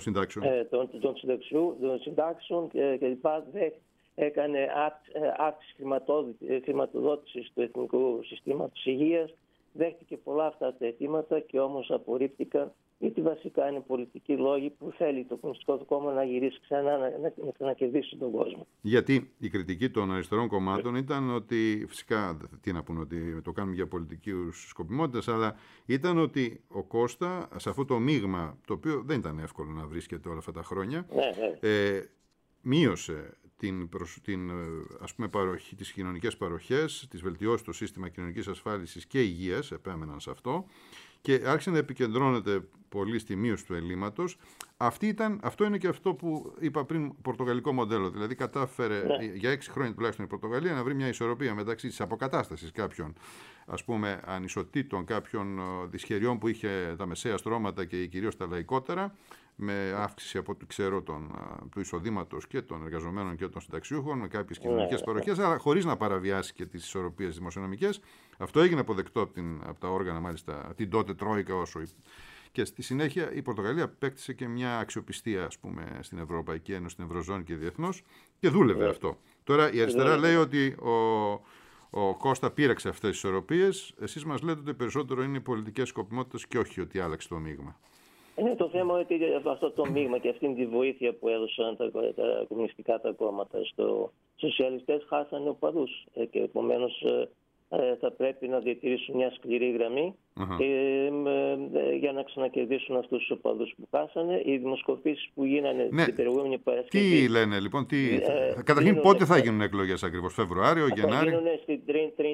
συντάξεων κλπ. Έκανε αύξηση χρηματοδότησης του Εθνικού Συστήματος Υγείας. Δέχτηκε πολλά αυτά τα αιτήματα και όμως απορρίφθηκαν, γιατί βασικά είναι πολιτικοί λόγοι που θέλει το Κομμουνιστικό του κόμμα να γυρίσει ξανά, να ξανακερδίσει τον κόσμο. Γιατί η κριτική των αριστερών κομμάτων ήταν ότι, φυσικά τι να πούνε, ότι το κάνουμε για πολιτικούς σκοπιμότητες, αλλά ήταν ότι ο Κώστα σε αυτό το μείγμα, το οποίο δεν ήταν εύκολο να βρίσκεται όλα αυτά τα χρόνια, μείωσε ας πούμε, τις κοινωνικές παροχές, τις βελτιώσει στο σύστημα κοινωνικής ασφάλισης και υγείας, επέμεναν σε αυτό, και άρχισε να επικεντρώνεται πολύ στη μείωση του ελλείμματος. Αυτό είναι και αυτό που είπα πριν, πορτογαλικό μοντέλο. Δηλαδή κατάφερε για 6 χρόνια τουλάχιστον η Πορτογαλία να βρει μια ισορροπία μεταξύ της αποκατάστασης κάποιων, ας πούμε, ανισοτήτων, κάποιων δυσχεριών που είχε τα μεσαία στρώματα και κυρίως τα λαϊκότερα, με αύξηση από ό,τι ξέρω του εισοδήματος και των εργαζομένων και των συνταξιούχων, με κάποιες κοινωνικές παροχές, αλλά χωρίς να παραβιάσει και τις ισορροπίες δημοσιονομικές. Αυτό έγινε αποδεκτό από τα όργανα, μάλιστα, την τότε Τρόικα όσο. Και στη συνέχεια η Πορτογαλία απέκτησε και μια αξιοπιστία, ας πούμε, στην Ευρωπαϊκή Ένωση, στην Ευρωζώνη και διεθνώς, και δούλευε αυτό. Τώρα η αριστερά λέει ότι ο Κώστα πήραξε αυτές τις ισορροπίες. Εσείς μας λέτε ότι περισσότερο είναι οι πολιτικές σκοπιμότητες και όχι ότι άλλαξε το μείγμα. Το θέμα ότι αυτό το μείγμα και αυτή τη βοήθεια που έδωσαν τα κομμουνιστικά τα κόμματα στους σοσιαλιστές χάσανε οπαδούς και επομένως θα πρέπει να διατηρήσουν μια σκληρή γραμμή για να ξανακερδίσουν αυτούς τους οπαδούς που χάσανε. Οι δημοσκοπήσεις που γίνανε την προηγούμενη Παρασκευή. Τι λένε λοιπόν, καταρχήν πότε θα γίνουν εκλογές ακριβώς, Φεβρουάριο, Γενάρη? Θα γίνουν στην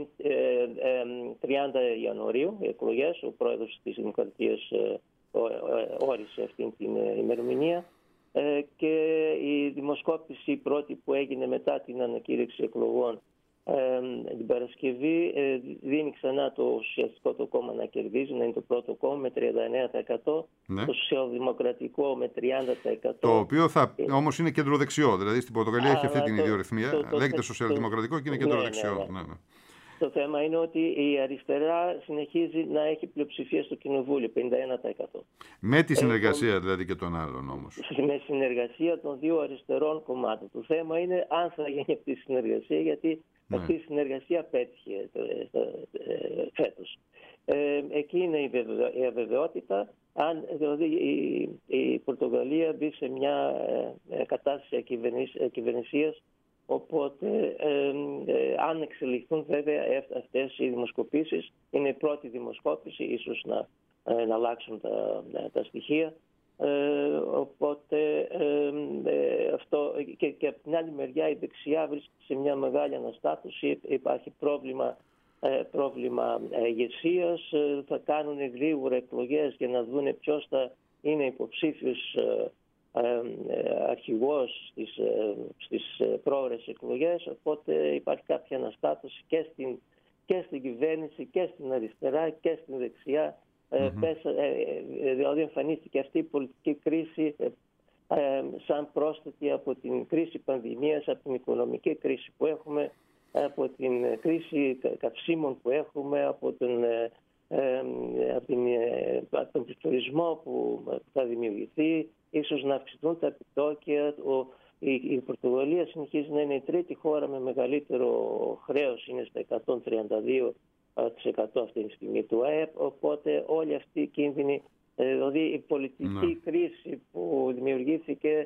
30 Ιανουαρίου οι εκλογές. Ο πρόεδρος της Δημοκρατίας όρισε αυτή την ημερομηνία και η δημοσκόπηση πρώτη που έγινε μετά την ανακήρυξη εκλογών την Παρασκευή δίνει ξανά το Σοσιαλιστικό το κόμμα να κερδίζει, να είναι το πρώτο κόμμα με 39%, ναι. Το Σοσιαλδημοκρατικό με 30%. Το οποίο όμως είναι κεντροδεξιό, δηλαδή στην Πορτογαλία έχει αυτή την ιδιορυθμία, λέγεται Σοσιαλδημοκρατικό και είναι κεντροδεξιό. Ναι. Το θέμα είναι ότι η αριστερά συνεχίζει να έχει πλειοψηφία στο Κοινοβούλιο, 51%. Με τη συνεργασία δηλαδή και των άλλων όμως. Με συνεργασία των δύο αριστερών κομμάτων. Το θέμα είναι αν θα γίνει αυτή η συνεργασία, γιατί αυτή η συνεργασία πέτυχε φέτος. Εκεί είναι η αβεβαιότητα. Αν δηλαδή η Πορτογαλία μπει σε μια κατάσταση κυβερνησίας, οπότε αν εξελιχθούν βέβαια αυτές οι δημοσκοπήσεις, είναι η πρώτη δημοσκόπηση, ίσως να αλλάξουν τα στοιχεία. Οπότε αυτό και από την άλλη μεριά η δεξιά βρίσκεται σε μια μεγάλη αναστάτωση. Υπάρχει πρόβλημα ηγεσίας. Θα κάνουν γρήγορα εκλογές για να δουν ποιος θα είναι υποψήφιος αρχηγός στις πρόορες εκλογές. Οπότε υπάρχει κάποια αναστάτωση και στην κυβέρνηση και στην αριστερά και στην δεξιά. Δηλαδή εμφανίστηκε αυτή η πολιτική κρίση σαν πρόσθετη από την κρίση πανδημίας, από την οικονομική κρίση που έχουμε, από την κρίση καυσίμων που έχουμε, από τον τουρισμό που θα δημιουργηθεί, ίσως να αυξηθούν τα επιτόκια. Η Πορτογαλία συνεχίζει να είναι η τρίτη χώρα με μεγαλύτερο χρέος, είναι στα 132% αυτή τη στιγμή του ΑΕΠ, οπότε όλοι αυτοί οι κίνδυνοι, δηλαδή η πολιτική κρίση που δημιουργήθηκε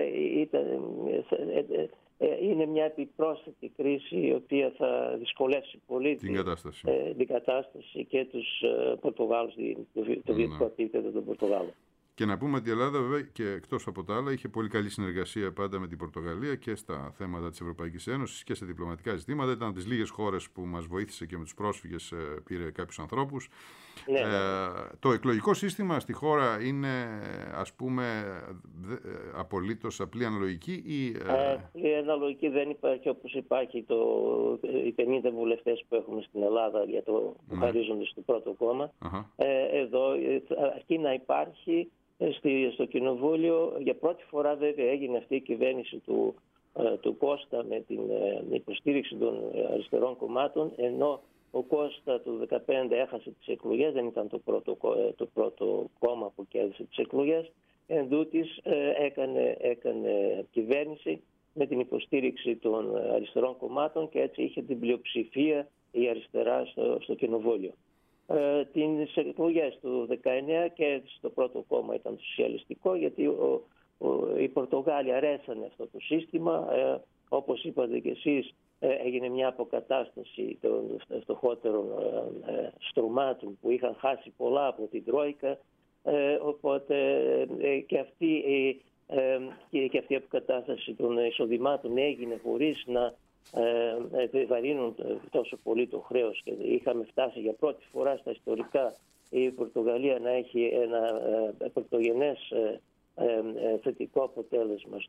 είναι μια επιπρόσθετη κρίση η οποία θα δυσκολεύσει πολύ την κατάσταση και τους Πορτογάλους, το βιωτικό επίπεδο των Πορτογάλων. Και να πούμε ότι η Ελλάδα βέβαια και εκτός από τα άλλα είχε πολύ καλή συνεργασία πάντα με την Πορτογαλία και στα θέματα της Ευρωπαϊκής Ένωσης και σε διπλωματικά ζητήματα. Ήταν από τις λίγες χώρες που μας βοήθησε και με τους πρόσφυγες πήρε κάποιους ανθρώπους. Ναι. Το εκλογικό σύστημα στη χώρα είναι ας πούμε απολύτως απλή αναλογική ή... Η αναλογική δεν υπάρχει όπως υπάρχει οι 50 βουλευτές που έχουμε στην Ελλάδα για που χαρίζονται στο πρώτο κόμμα. Εδώ αρκεί να υπάρχει στο Κοινοβούλιο. Για πρώτη φορά βέβαια έγινε αυτή η κυβέρνηση του Κώστα με την υποστήριξη των αριστερών κομμάτων, ενώ ο Κώστα του 2015 έχασε τις εκλογές, δεν ήταν το πρώτο κόμμα που κέρδισε τις εκλογές. Εν τούτης έκανε κυβέρνηση με την υποστήριξη των αριστερών κομμάτων και έτσι είχε την πλειοψηφία η αριστερά στο Κοινοβούλιο. Τις εκλογές του 2019 κέρδισε το πρώτο κόμμα, ήταν το σοσιαλιστικό, γιατί οι Πορτογάλοι αρέσανε αυτό το σύστημα. Όπως είπατε και εσείς, έγινε μια αποκατάσταση των φτωχότερων στρωμάτων που είχαν χάσει πολλά από την Τρόικα. Οπότε και αυτή η αποκατάσταση των εισοδημάτων έγινε χωρίς να βαρύνουν τόσο πολύ το χρέος, και είχαμε φτάσει για πρώτη φορά στα ιστορικά η Πορτογαλία να έχει ένα πρωτογενές θετικό αποτέλεσμα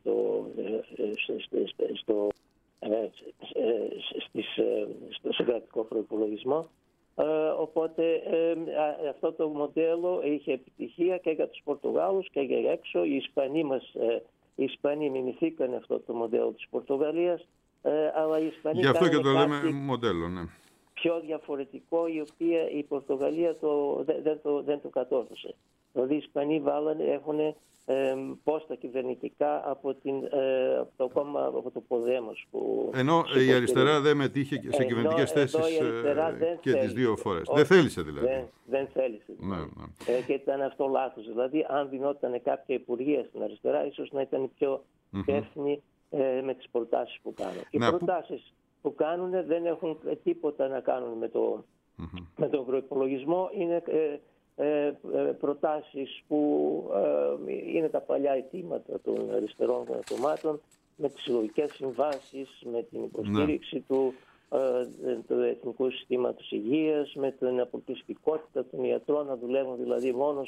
στο κρατικό προϋπολογισμό. Οπότε αυτό το μοντέλο είχε επιτυχία και για τους Πορτογάλους και για έξω. Οι Ισπανοί μιμηθήκαν αυτό το μοντέλο της Πορτογαλίας, αλλά οι Ισπανοί... Γι' αυτό και το λέμε μοντέλο, ναι. πιο διαφορετικό, η Πορτογαλία δεν το κατόρθωσε. Δηλαδή οι Ισπανοί έχουν πόστα κυβερνητικά από το κόμμα, από το Ποδέμος. Ενώ η αριστερά δεν μετήχε σε κυβερνητικές θέσεις και τις δύο φορές. Δεν θέλησε δηλαδή. Δεν θέλησε. Δηλαδή. Ναι. Και ήταν αυτό λάθος. Δηλαδή αν δινόταν κάποια υπουργεία στην αριστερά, ίσως να ήταν πιο υπεύθυνοι με τις προτάσεις που κάνουν. Οι προτάσεις που κάνουν δεν έχουν τίποτα να κάνουν με τον προϋπολογισμό. Είναι προτάσεις που είναι τα παλιά αιτήματα των αριστερών κομμάτων, με τις συλλογικές συμβάσεις, με την υποστήριξη του Εθνικού Συστήματος Υγείας, με την αποκλειστικότητα των ιατρών να δουλεύουν δηλαδή μόνο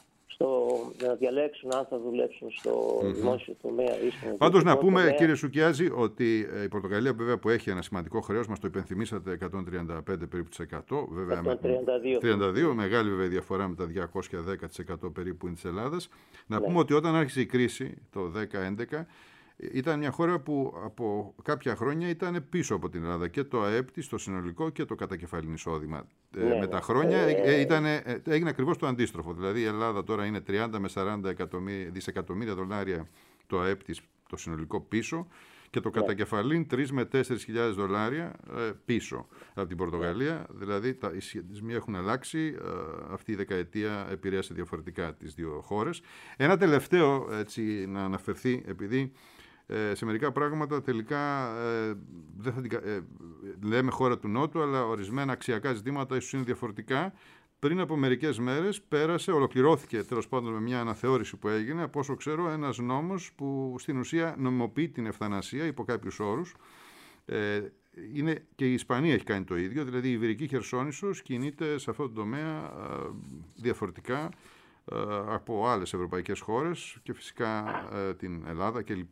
να διαλέξουν αν θα δουλέψουν στο δημόσιο τομέα ή στον Πάντως να πούμε, τομέα. Κύριε Σουκιάζη, ότι η Πορτογαλία βέβαια που έχει ένα σημαντικό χρέος, μας το υπενθυμίσατε, 135 περίπου %, βέβαια 32, μεγάλη βέβαια διαφορά με τα 210% περίπου της Ελλάδας. Να πούμε ότι όταν άρχισε η κρίση το 2011, ήταν μια χώρα που από κάποια χρόνια ήταν πίσω από την Ελλάδα, και το ΑΕΠ της, το συνολικό και το κατακεφαλήν εισόδημα. Με τα χρόνια έγινε ακριβώς το αντίστροφο. Δηλαδή η Ελλάδα τώρα είναι 30 με 40 δισεκατομμύρια δολάρια το ΑΕΠ της, το συνολικό, πίσω, και το κατακεφαλήν 3 με 4.000 δολάρια πίσω από την Πορτογαλία. Δηλαδή οι σχετισμοί έχουν αλλάξει. Αυτή η δεκαετία επηρέασε διαφορετικά τις δύο χώρες. Ένα τελευταίο έτσι να αναφερθεί, επειδή σε μερικά πράγματα τελικά δεν θα λέμε χώρα του Νότου, αλλά ορισμένα αξιακά ζητήματα ίσως είναι διαφορετικά. Πριν από μερικές μέρες ολοκληρώθηκε τέλος πάντων με μια αναθεώρηση που έγινε, από όσο ξέρω, ένας νόμος που στην ουσία νομιμοποιεί την ευθανασία υπό κάποιους όρους. Και η Ισπανία έχει κάνει το ίδιο, δηλαδή η Ιβηρική Χερσόνησος κινείται σε αυτό το τομέα διαφορετικά από άλλες ευρωπαϊκές χώρες και φυσικά την Ελλάδα κλπ.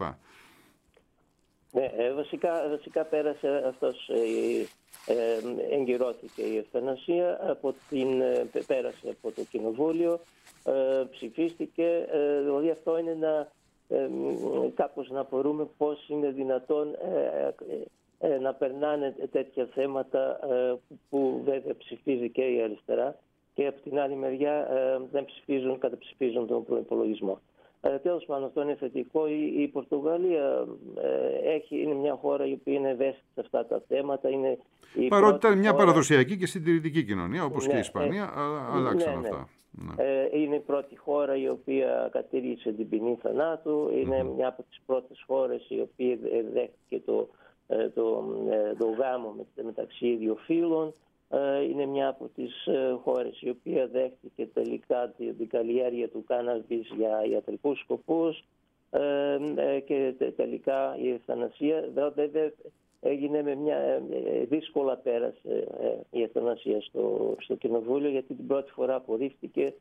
Βασικά πέρασε αυτός, εγκυρώθηκε η ευθανασία, πέρασε από το Κοινοβούλιο, ψηφίστηκε, δηλαδή αυτό είναι κάπως να απορούμε πώς είναι δυνατόν να περνάνε τέτοια θέματα που βέβαια ψηφίζει και η αριστερά, και από την άλλη μεριά καταψηφίζουν τον προϋπολογισμό. Τέλος πάντων, αυτό είναι θετικό. Η Πορτογαλία είναι μια χώρα η οποία είναι ευαίσθητη σε αυτά τα θέματα. Παρότι ήταν μια παραδοσιακή και συντηρητική κοινωνία, όπως και η Ισπανία, αλλάξαν αυτά. Είναι η πρώτη χώρα η οποία κατήργησε την ποινή θανάτου. Είναι μια από τις πρώτες χώρες η οποία δέχτηκε το γάμο μεταξύ δύο φύλων. Είναι μια από τις χώρες η οποία δέχτηκε τελικά την καλλιέργεια του κάναβης για ιατρικούς σκοπούς και τελικά η ευθανασία βέβαια έγινε δύσκολα πέρασε η ευθανασία στο Κοινοβούλιο, γιατί την πρώτη φορά απορρίφθηκε.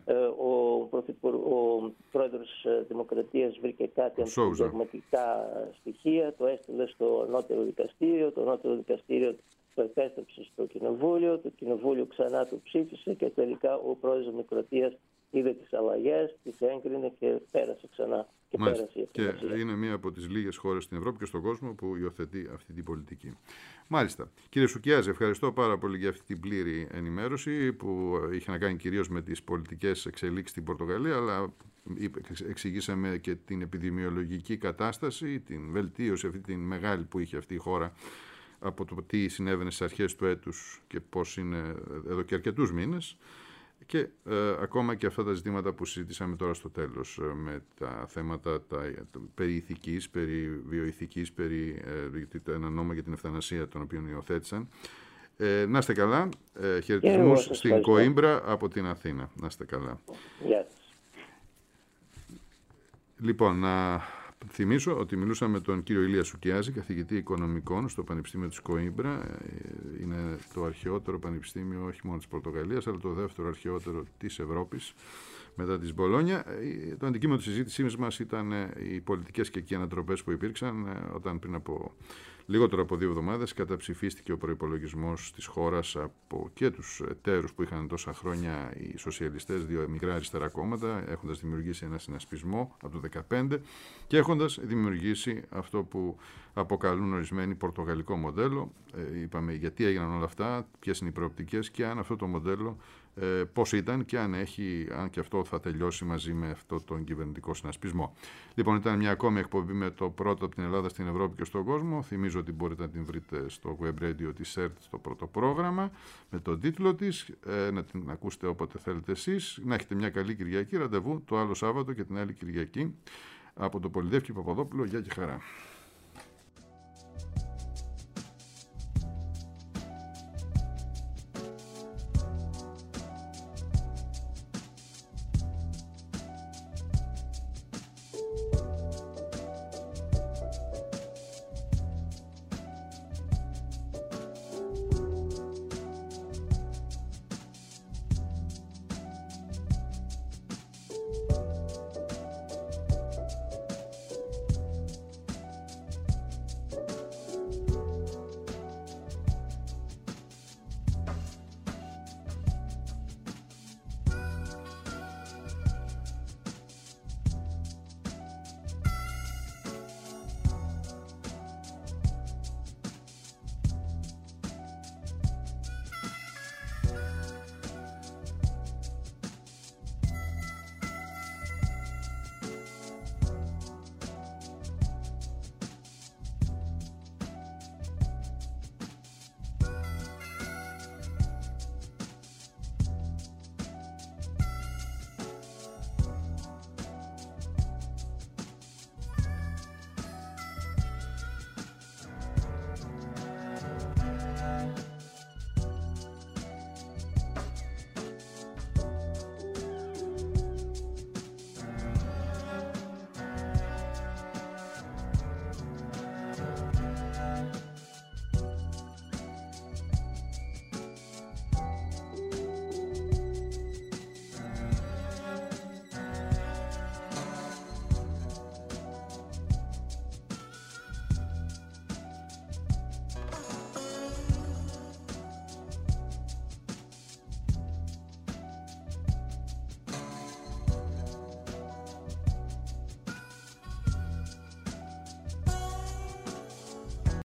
Ο πρόεδρος Δημοκρατίας βρήκε κάτι αντισυνταγματικά στοιχεία, το έστειλε στο ανώτερο δικαστήριο, το ανώτερο δικαστήριο το επέστρεψε στο Κοινοβούλιο, το Κοινοβούλιο ξανά το ψήφισε και τελικά ο πρόεδρος Δημοκρατίας είδε τις αλλαγές, τις έγκρινε και πέρασε ξανά. Και είναι μία από τις λίγες χώρες στην Ευρώπη και στον κόσμο που υιοθετεί αυτή την πολιτική. Μάλιστα. Κύριε Σουκιάζη, ευχαριστώ πάρα πολύ για αυτή την πλήρη ενημέρωση που είχε να κάνει κυρίως με τις πολιτικές εξελίξεις στην Πορτογαλία, αλλά εξηγήσαμε και την επιδημιολογική κατάσταση, την βελτίωση αυτή την μεγάλη που είχε αυτή η χώρα από το τι συνέβαινε στις αρχές του έτους και πώς είναι εδώ και αρκετούς μήνες, και ακόμα και αυτά τα ζητήματα που συζητήσαμε τώρα στο τέλος, με τα θέματα περί ηθικής, περί βιοηθικής, περί ένα νόμο για την ευθανασία τον οποίο υιοθέτησαν. Να είστε καλά. Χαιρετισμούς στην Κοίμπρα από την Αθήνα. Να είστε καλά. Λοιπόν, να θυμίσω ότι μιλούσαμε με τον κύριο Ηλία Σουκιάζη, καθηγητή οικονομικών στο Πανεπιστήμιο της Κοίμπρα. Είναι το αρχαιότερο πανεπιστήμιο όχι μόνο της Πορτογαλίας, αλλά το δεύτερο αρχαιότερο της Ευρώπης μετά της Μπολόνια. Το αντικείμενο της συζήτησής μας ήταν οι πολιτικές και οι ανατροπές που υπήρξαν όταν πριν από λιγότερο από 2 εβδομάδες καταψηφίστηκε ο προϋπολογισμός της χώρας από και τους εταίρους που είχαν τόσα χρόνια οι σοσιαλιστές, 2 μικρά αριστερά κόμματα, έχοντας δημιουργήσει ένα συνασπισμό από το 2015 και έχοντας δημιουργήσει αυτό που αποκαλούν ορισμένοι πορτογαλικό μοντέλο. Είπαμε γιατί έγιναν όλα αυτά, ποιες είναι οι προοπτικές και αν αυτό το μοντέλο πώς ήταν και αν και αυτό θα τελειώσει μαζί με αυτό τον κυβερνητικό συνασπισμό. Λοιπόν, ήταν μια ακόμη εκπομπή με το πρώτο από την Ελλάδα στην Ευρώπη και στον κόσμο. Θυμίζω ότι μπορείτε να την βρείτε στο web radio της ΕΡΤ, στο πρώτο πρόγραμμα, με τον τίτλο της, να την ακούσετε όποτε θέλετε εσείς. Να έχετε μια καλή Κυριακή, ραντεβού το άλλο Σάββατο και την άλλη Κυριακή. Από το Πολυδεύκη Παπαδόπουλο, γεια και χαρά.